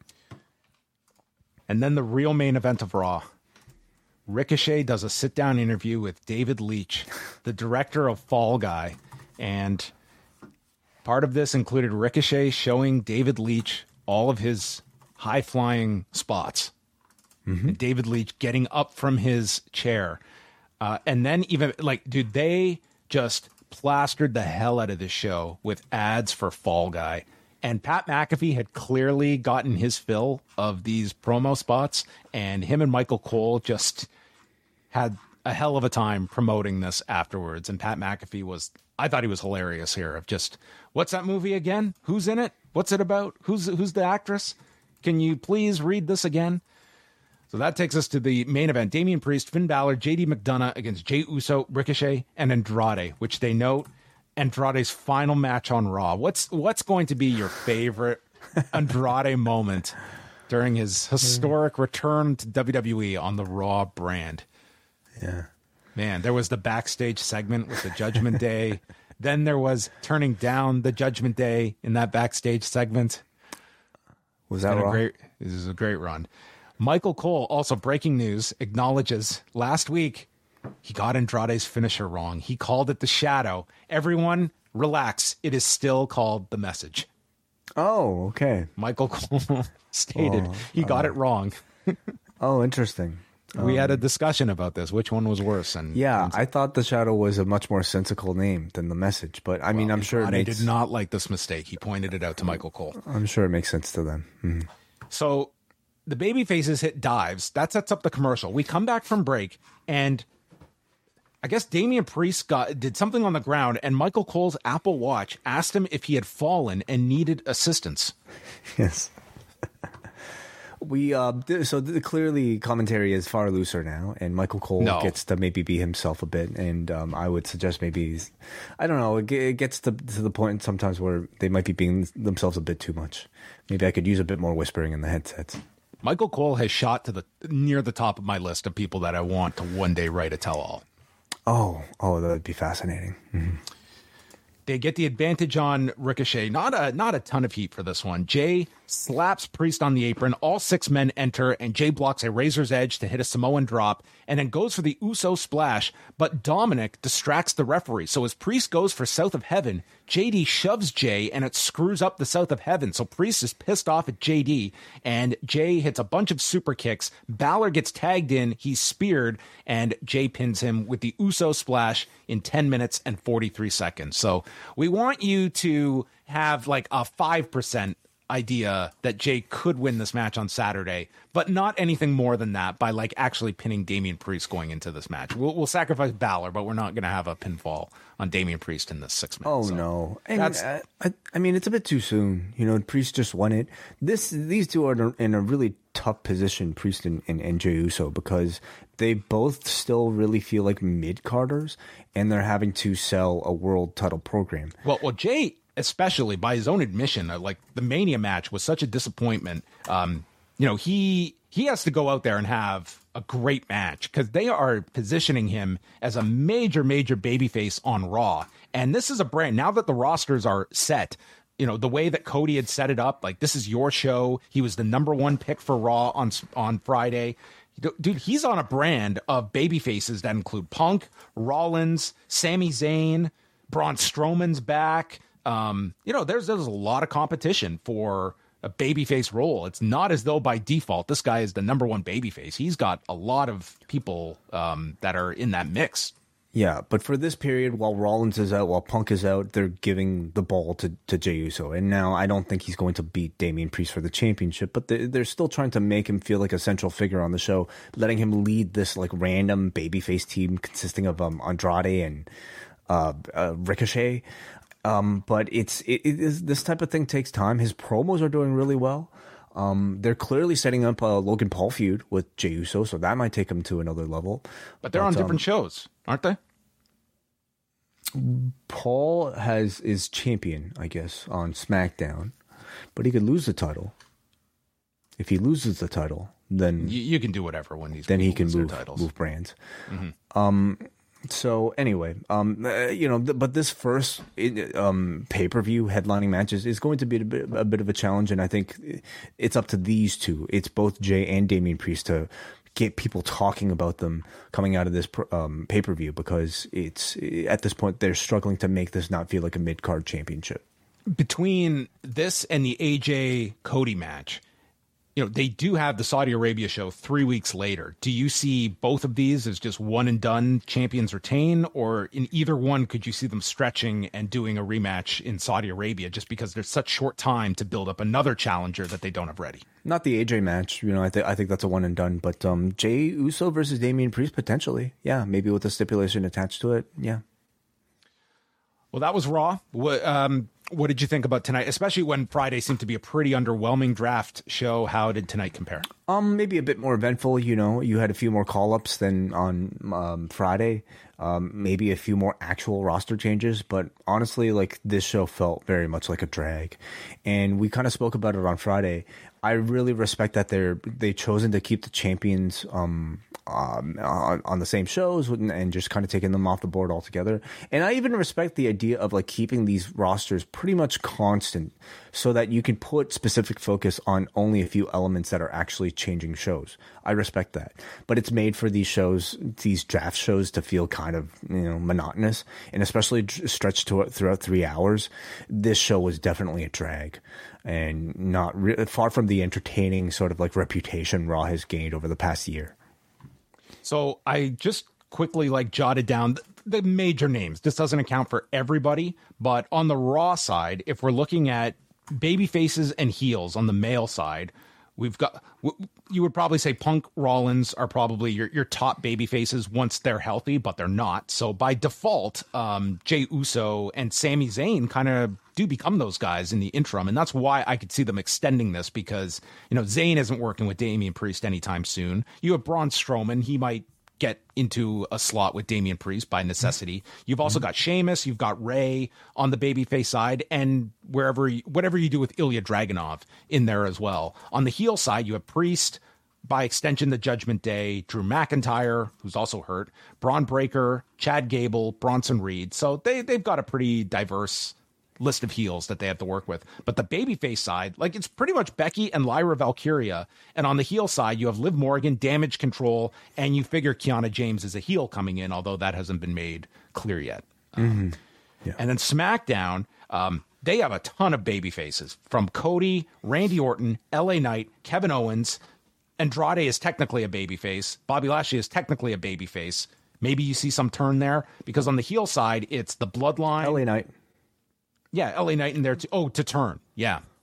Speaker 3: And then the real main event of Raw. Ricochet does a sit-down interview with David Leitch, the director of Fall Guy, and... part of this included Ricochet showing David Leitch all of his high-flying spots. Mm-hmm. And David Leitch getting up from his chair. And then even, like, dude, they just plastered the hell out of this show with ads for Fall Guy. And Pat McAfee had clearly gotten his fill of these promo spots. And him and Michael Cole just had a hell of a time promoting this afterwards. And Pat McAfee I thought he was hilarious here of just, what's that movie again? Who's in it? What's it about? Who's the actress? Can you please read this again? So that takes us to the main event. Damian Priest, Finn Balor, JD McDonough against Jey Uso, Ricochet, and Andrade, which they note Andrade's final match on Raw. What's going to be your favorite Andrade moment during his historic return to WWE on the Raw brand?
Speaker 1: Yeah.
Speaker 3: Man, there was the backstage segment with the Judgment Day. Then there was turning down the Judgment Day in that backstage segment.
Speaker 1: Was that Raw?
Speaker 3: This is a great run. Michael Cole, also breaking news, acknowledges last week he got Andrade's finisher wrong. He called it the Shadow. Everyone, relax. It is still called the Message.
Speaker 1: Oh, okay.
Speaker 3: Michael Cole stated he got it wrong.
Speaker 1: Oh, interesting.
Speaker 3: We had a discussion about this. Which one was worse? And
Speaker 1: I thought the Shadow was a much more sensical name than the Message, but I mean, I'm sure
Speaker 3: Andrade did not like this mistake. He pointed it out to Michael Cole.
Speaker 1: I'm sure it makes sense to them. Mm-hmm.
Speaker 3: So the baby faces hit dives. That sets up the commercial. We come back from break, and I guess Damian Priest did something on the ground, and Michael Cole's Apple Watch asked him if he had fallen and needed assistance.
Speaker 1: Yes. Clearly commentary is far looser now, and Michael Cole gets to maybe be himself a bit, and I would suggest maybe I don't know, it gets to the point sometimes where they might be being themselves a bit too much. Maybe I could use a bit more whispering in the headsets.
Speaker 3: Michael Cole has shot to near the top of my list of people that I want to one day write a tell-all.
Speaker 1: Oh, that would be fascinating. Mm-hmm.
Speaker 3: They get the advantage on Ricochet. Not a ton of heat for this one. Jay slaps Priest on the apron. All 6 men enter, and Jay blocks a Razor's Edge to hit a Samoan drop, and then goes for the Uso splash. But Dominic distracts the referee. So as Priest goes for South of Heaven, JD shoves Jay, and it screws up the South of Heaven. So Priest is pissed off at JD, and Jay hits a bunch of super kicks. Balor gets tagged in. He's speared, and Jay pins him with the Uso splash in 10 minutes and 43 seconds. So we want you to have like a 5% idea that Jay could win this match on Saturday, but not anything more than that by like actually pinning Damian Priest going into this match. We'll sacrifice Balor, but we're not going to have a pinfall on Damian Priest in this 6 minutes.
Speaker 1: Oh, no. I mean, it's a bit too soon. You know, Priest just won it. These two are in a really tough position, Priest and Jey Uso, because they both still really feel like mid-carders, and they're having to sell a world title program.
Speaker 3: Well, Jay, especially by his own admission, like the Mania match was such a disappointment. He has to go out there and have a great match because they are positioning him as a major babyface on Raw. And this is a brand, now that the rosters are set, you know, the way that Cody had set it up, like this is your show. He was the number 1 pick for Raw on Friday. Dude, he's on a brand of babyfaces that include Punk, Rollins, Sami Zayn, Braun Strowman's back. There's a lot of competition for a babyface role. It's not as though by default this guy is the number 1 babyface. He's got a lot of people that are in that mix.
Speaker 1: Yeah, but for this period, while Rollins is out, while Punk is out, they're giving the ball to Jey Uso. And now I don't think he's going to beat Damian Priest for the championship, but they're still trying to make him feel like a central figure on the show, letting him lead this like random babyface team consisting of Andrade and Ricochet. But it is this type of thing takes time. His promos are doing really well. They're clearly setting up a Logan Paul feud with Jey Uso, so that might take him to another level.
Speaker 3: But they're on different shows, aren't they?
Speaker 1: Paul is champion, I guess, on SmackDown, but he could lose the title. If he loses the title, then
Speaker 3: you can do whatever when these.
Speaker 1: Then he can
Speaker 3: move
Speaker 1: brands.
Speaker 3: Mm-hmm.
Speaker 1: So anyway, but this first pay-per-view headlining match is going to be a bit of a challenge, and I think it's up to these two. It's both Jay and Damian Priest to get people talking about them coming out of this pay-per-view, because it's at this point they're struggling to make this not feel like a mid-card championship.
Speaker 3: Between this and the AJ Cody match, they do have the Saudi Arabia show 3 weeks later. Do you see both of these as just one and done, champions retain, or in either one could you see them stretching and doing a rematch in Saudi Arabia just because there's such short time to build up another challenger that they don't have ready?
Speaker 1: Not the AJ match, I think that's a one and done, but Jey Uso versus Damian Priest potentially, yeah, maybe with a stipulation attached to it, yeah.
Speaker 3: Well, that was Raw. What did you think about tonight, especially when Friday seemed to be a pretty underwhelming draft show? How did tonight compare?
Speaker 1: Maybe a bit more eventful. You had a few more call-ups than on Friday. Maybe a few more actual roster changes, but honestly, like, this show felt very much like a drag. And we kind of spoke about it on Friday. I really respect that they've chosen to keep the champions on the same shows and just kind of taking them off the board altogether. And I even respect the idea of like keeping these rosters pretty much constant so that you can put specific focus on only a few elements that are actually changing shows. I respect that. But it's made for these shows, these draft shows, to feel kind of, monotonous, and especially stretched throughout 3 hours. This show was definitely a drag, and not far from the entertaining sort of like reputation Raw has gained over the past year.
Speaker 3: So I just quickly jotted down the major names. This doesn't account for everybody, but on the Raw side, if we're looking at baby faces and heels on the male side, we've got, you would probably say Punk, Rollins are probably your top baby faces once they're healthy, but they're not. So by default, Jey Uso and Sami Zayn kind of do become those guys in the interim. And that's why I could see them extending this, because, Zayn isn't working with Damian Priest anytime soon. You have Braun Strowman. He might get into a slot with Damian Priest by necessity. You've also got Sheamus, you've got Rey on the babyface side, and whatever you do with Ilya Dragunov in there as well. On the heel side, you have Priest, by extension the Judgment Day, Drew McIntyre, who's also hurt, Braun Breaker, Chad Gable, Bronson Reed. So they've got a pretty diverse list of heels that they have to work with. But the babyface side, it's pretty much Becky and Lyra Valkyria. And on the heel side, you have Liv Morgan, Damage Control, and you figure Kiana James is a heel coming in, although that hasn't been made clear yet. And then SmackDown, they have a ton of baby faces, from Cody, Randy Orton, LA Knight, Kevin Owens. Andrade is technically a babyface. Bobby Lashley is technically a babyface. Maybe you see some turn there, because on the heel side, it's the Bloodline.
Speaker 1: LA Knight.
Speaker 3: Yeah, LA Knight in there too. Oh, to turn. Yeah.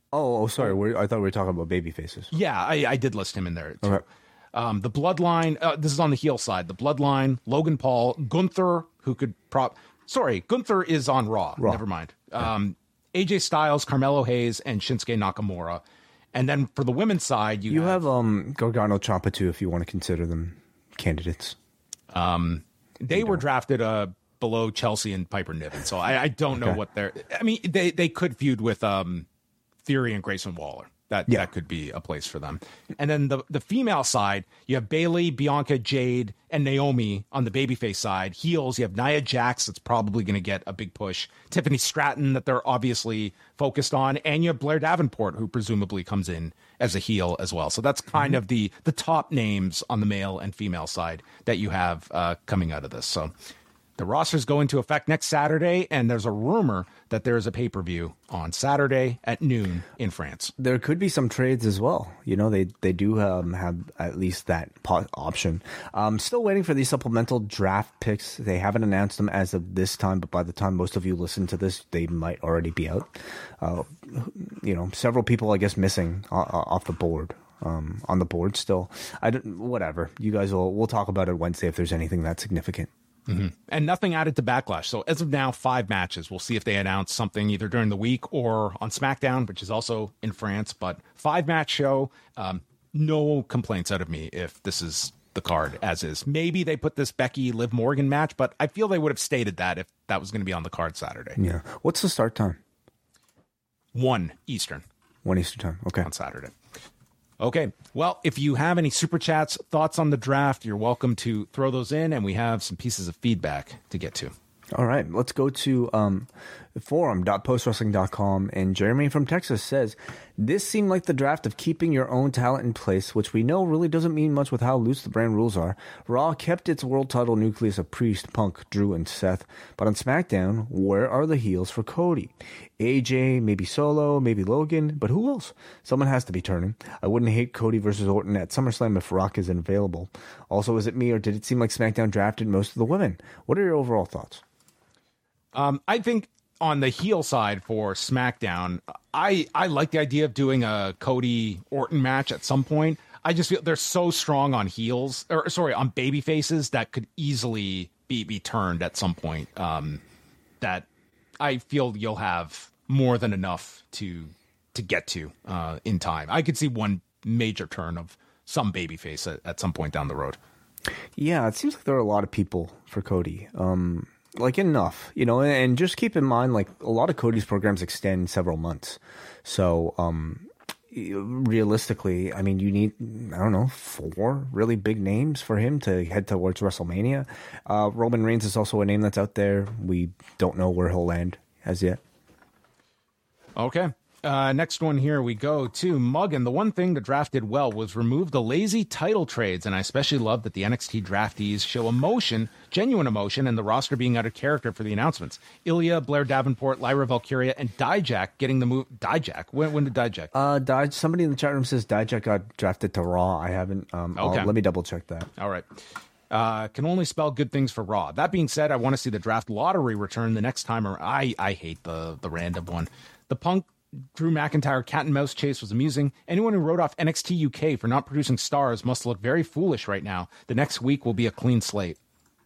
Speaker 1: Sorry. I thought we were talking about baby faces.
Speaker 3: Yeah, I did list him in there too.
Speaker 1: Okay.
Speaker 3: The Bloodline, this is on the heel side. The Bloodline, Logan Paul, Gunther, who could Gunther is on Raw. Never mind. AJ Styles, Carmelo Hayes, and Shinsuke Nakamura. And then for the women's side, you
Speaker 1: have Gargano Ciampa too, if you want to consider them candidates.
Speaker 3: They were drafted below Chelsea and Piper Niven, so I don't know what they're. I mean, they could feud with Theory and Grayson Waller. That could be a place for them. And then the female side, you have Bayley, Bianca, Jade, and Naomi on the babyface side. Heels, you have Nia Jax, that's probably going to get a big push. Tiffany Stratton, that they're obviously focused on. And you have Blair Davenport, who presumably comes in as a heel as well. So that's kind of the top names on the male and female side that you have coming out of this. So the rosters go into effect next Saturday, and there's a rumor that there's a pay-per-view on Saturday at noon in France.
Speaker 1: There could be some trades as well. You know, they do have at least that option. Still waiting for these supplemental draft picks. They haven't announced them as of this time, but by the time most of you listen to this, they might already be out. Several people, I guess, missing off the board. On the board still. Whatever. You guys we'll talk about it Wednesday if there's anything that significant.
Speaker 3: Mm-hmm. And nothing added to Backlash. So as of now, 5 matches. We'll see if they announce something either during the week or on SmackDown, which is also in France. But 5-match show. No complaints out of me if this is the card as is. Maybe they put this Becky Liv Morgan match, but I feel they would have stated that if that was going to be on the card Saturday.
Speaker 1: Yeah. What's the start time?
Speaker 3: 1 Eastern.
Speaker 1: 1 Eastern time. Okay.
Speaker 3: On Saturday. Okay, well, if you have any super chats, thoughts on the draft, you're welcome to throw those in, and we have some pieces of feedback to get to.
Speaker 1: All right, let's go to forum.postwrestling.com, and Jeremy from Texas says, this seemed like the draft of keeping your own talent in place, which we know really doesn't mean much with how loose the brand rules are. Raw kept its world title nucleus of Priest, Punk, Drew, and Seth, but on SmackDown, where are the heels for Cody? AJ, maybe Solo, maybe Logan, but who else? Someone has to be turning. I wouldn't hate Cody versus Orton at SummerSlam if Rock isn't available. Also, is it me, or did it seem like SmackDown drafted most of the women? What are your overall thoughts?
Speaker 3: I think on the heel side for SmackDown, I like the idea of doing a Cody Orton match at some point. I just feel they're so strong on on baby faces that could easily be turned at some point. That I feel you'll have more than enough to get to in time. I could see one major turn of some babyface at some point down the road.
Speaker 1: Yeah, it seems like there are a lot of people for Cody. Like enough, and just keep in mind, like a lot of Cody's programs extend several months. So, realistically, I mean, you need, 4 really big names for him to head towards WrestleMania. Roman Reigns is also a name that's out there. We don't know where he'll land as yet.
Speaker 3: Okay. Next one here we go to Muggin. The one thing the draft did well was remove the lazy title trades, and I especially love that the NXT draftees show emotion, genuine emotion, and the roster being out of character for the announcements. Ilya, Blair Davenport, Lyra Valkyria, and Dijak getting the move. Dijak? When did Dijak?
Speaker 1: Somebody in the chat room says Dijak got drafted to Raw. I haven't. Okay. Let me double check that.
Speaker 3: All right. Can only spell good things for Raw. That being said, I want to see the draft lottery return the next time. I hate the random one. The Punk Drew McIntyre cat and mouse chase was amusing. Anyone who wrote off NXT UK for not producing stars must look very foolish right now. The next week will be a clean slate.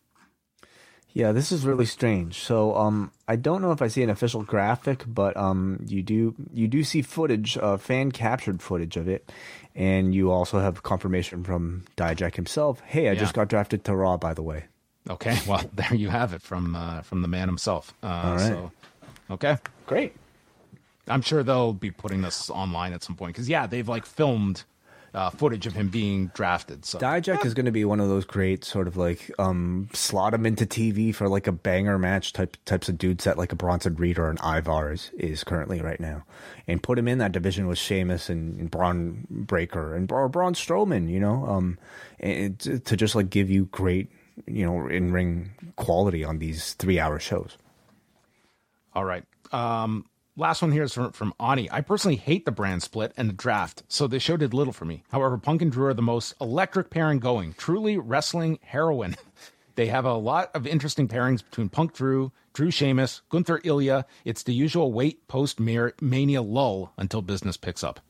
Speaker 1: Yeah, this is really strange. So I don't know if I see an official graphic, but you do see footage, fan captured footage of it, and you also have confirmation from Dijak himself. Hey, I just got drafted to Raw, by the way.
Speaker 3: Okay, well there you have it from the man himself.
Speaker 1: All right.
Speaker 3: So, okay,
Speaker 1: great.
Speaker 3: I'm sure they'll be putting this online at some point because they've filmed footage of him being drafted. So
Speaker 1: Dijak is going to be one of those great sort of slot him into TV for like a banger match types of dudes that like a Bronson Reed or an Ivar is currently right now, and put him in that division with Sheamus and Braun Breaker and Braun Strowman, and to just like give you great in ring quality on these 3-hour shows.
Speaker 3: All right. Last one here is from Ani. I personally hate the brand split and the draft, so this show did little for me. However, Punk and Drew are the most electric pairing going. Truly wrestling heroin. They have a lot of interesting pairings between Punk Drew Sheamus, Gunther Ilya. It's the usual wait post-Mania lull until business picks up.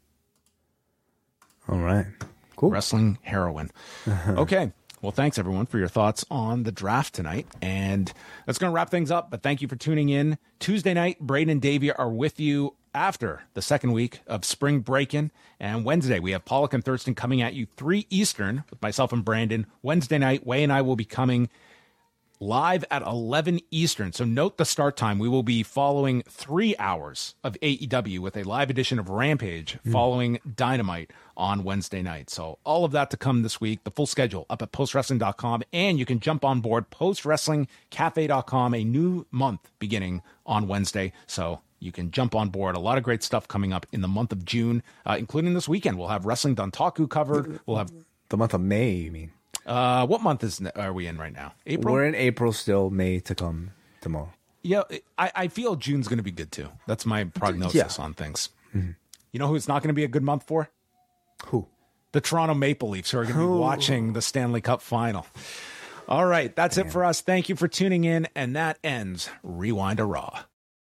Speaker 1: All right. Cool.
Speaker 3: Wrestling heroin. Okay. Well, thanks, everyone, for your thoughts on the draft tonight. And that's going to wrap things up. But thank you for tuning in. Tuesday night, Braden and Davey are with you after the second week of spring break-in. And Wednesday, we have Pollock and Thurston coming at you 3 Eastern with myself and Brandon. Wednesday night, Way and I will be coming live at 11 Eastern. So note the start time. We will be following 3 hours of AEW with a live edition of Rampage following Dynamite on Wednesday night. So all of that to come this week. The full schedule up at postwrestling.com. And you can jump on board postwrestlingcafe.com, a new month beginning on Wednesday. So you can jump on board. A lot of great stuff coming up in the month of June, including this weekend. We'll have Wrestling Dontaku covered. We'll have
Speaker 1: the month of May, you mean?
Speaker 3: What month are we in right now? April?
Speaker 1: We're in April still. May to come tomorrow.
Speaker 3: Yeah, I feel June's going to be good too. That's my prognosis on things. Mm-hmm. You know who it's not going to be a good month for?
Speaker 1: Who?
Speaker 3: The Toronto Maple Leafs, who are going to be watching the Stanley Cup final. All right, that's it for us. Thank you for tuning in, and that ends Rewind to Raw.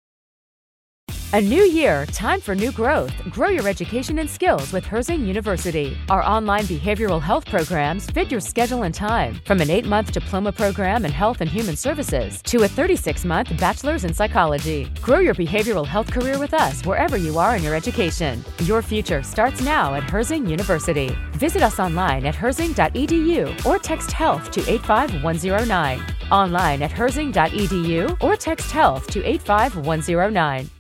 Speaker 4: A new year, time for new growth. Grow your education and skills with Herzing University. Our online behavioral health programs fit your schedule and time. From an 8-month diploma program in health and human services to a 36-month bachelor's in psychology. Grow your behavioral health career with us wherever you are in your education. Your future starts now at Herzing University. Visit us online at herzing.edu or text health to 85109. Online at herzing.edu or text health to 85109.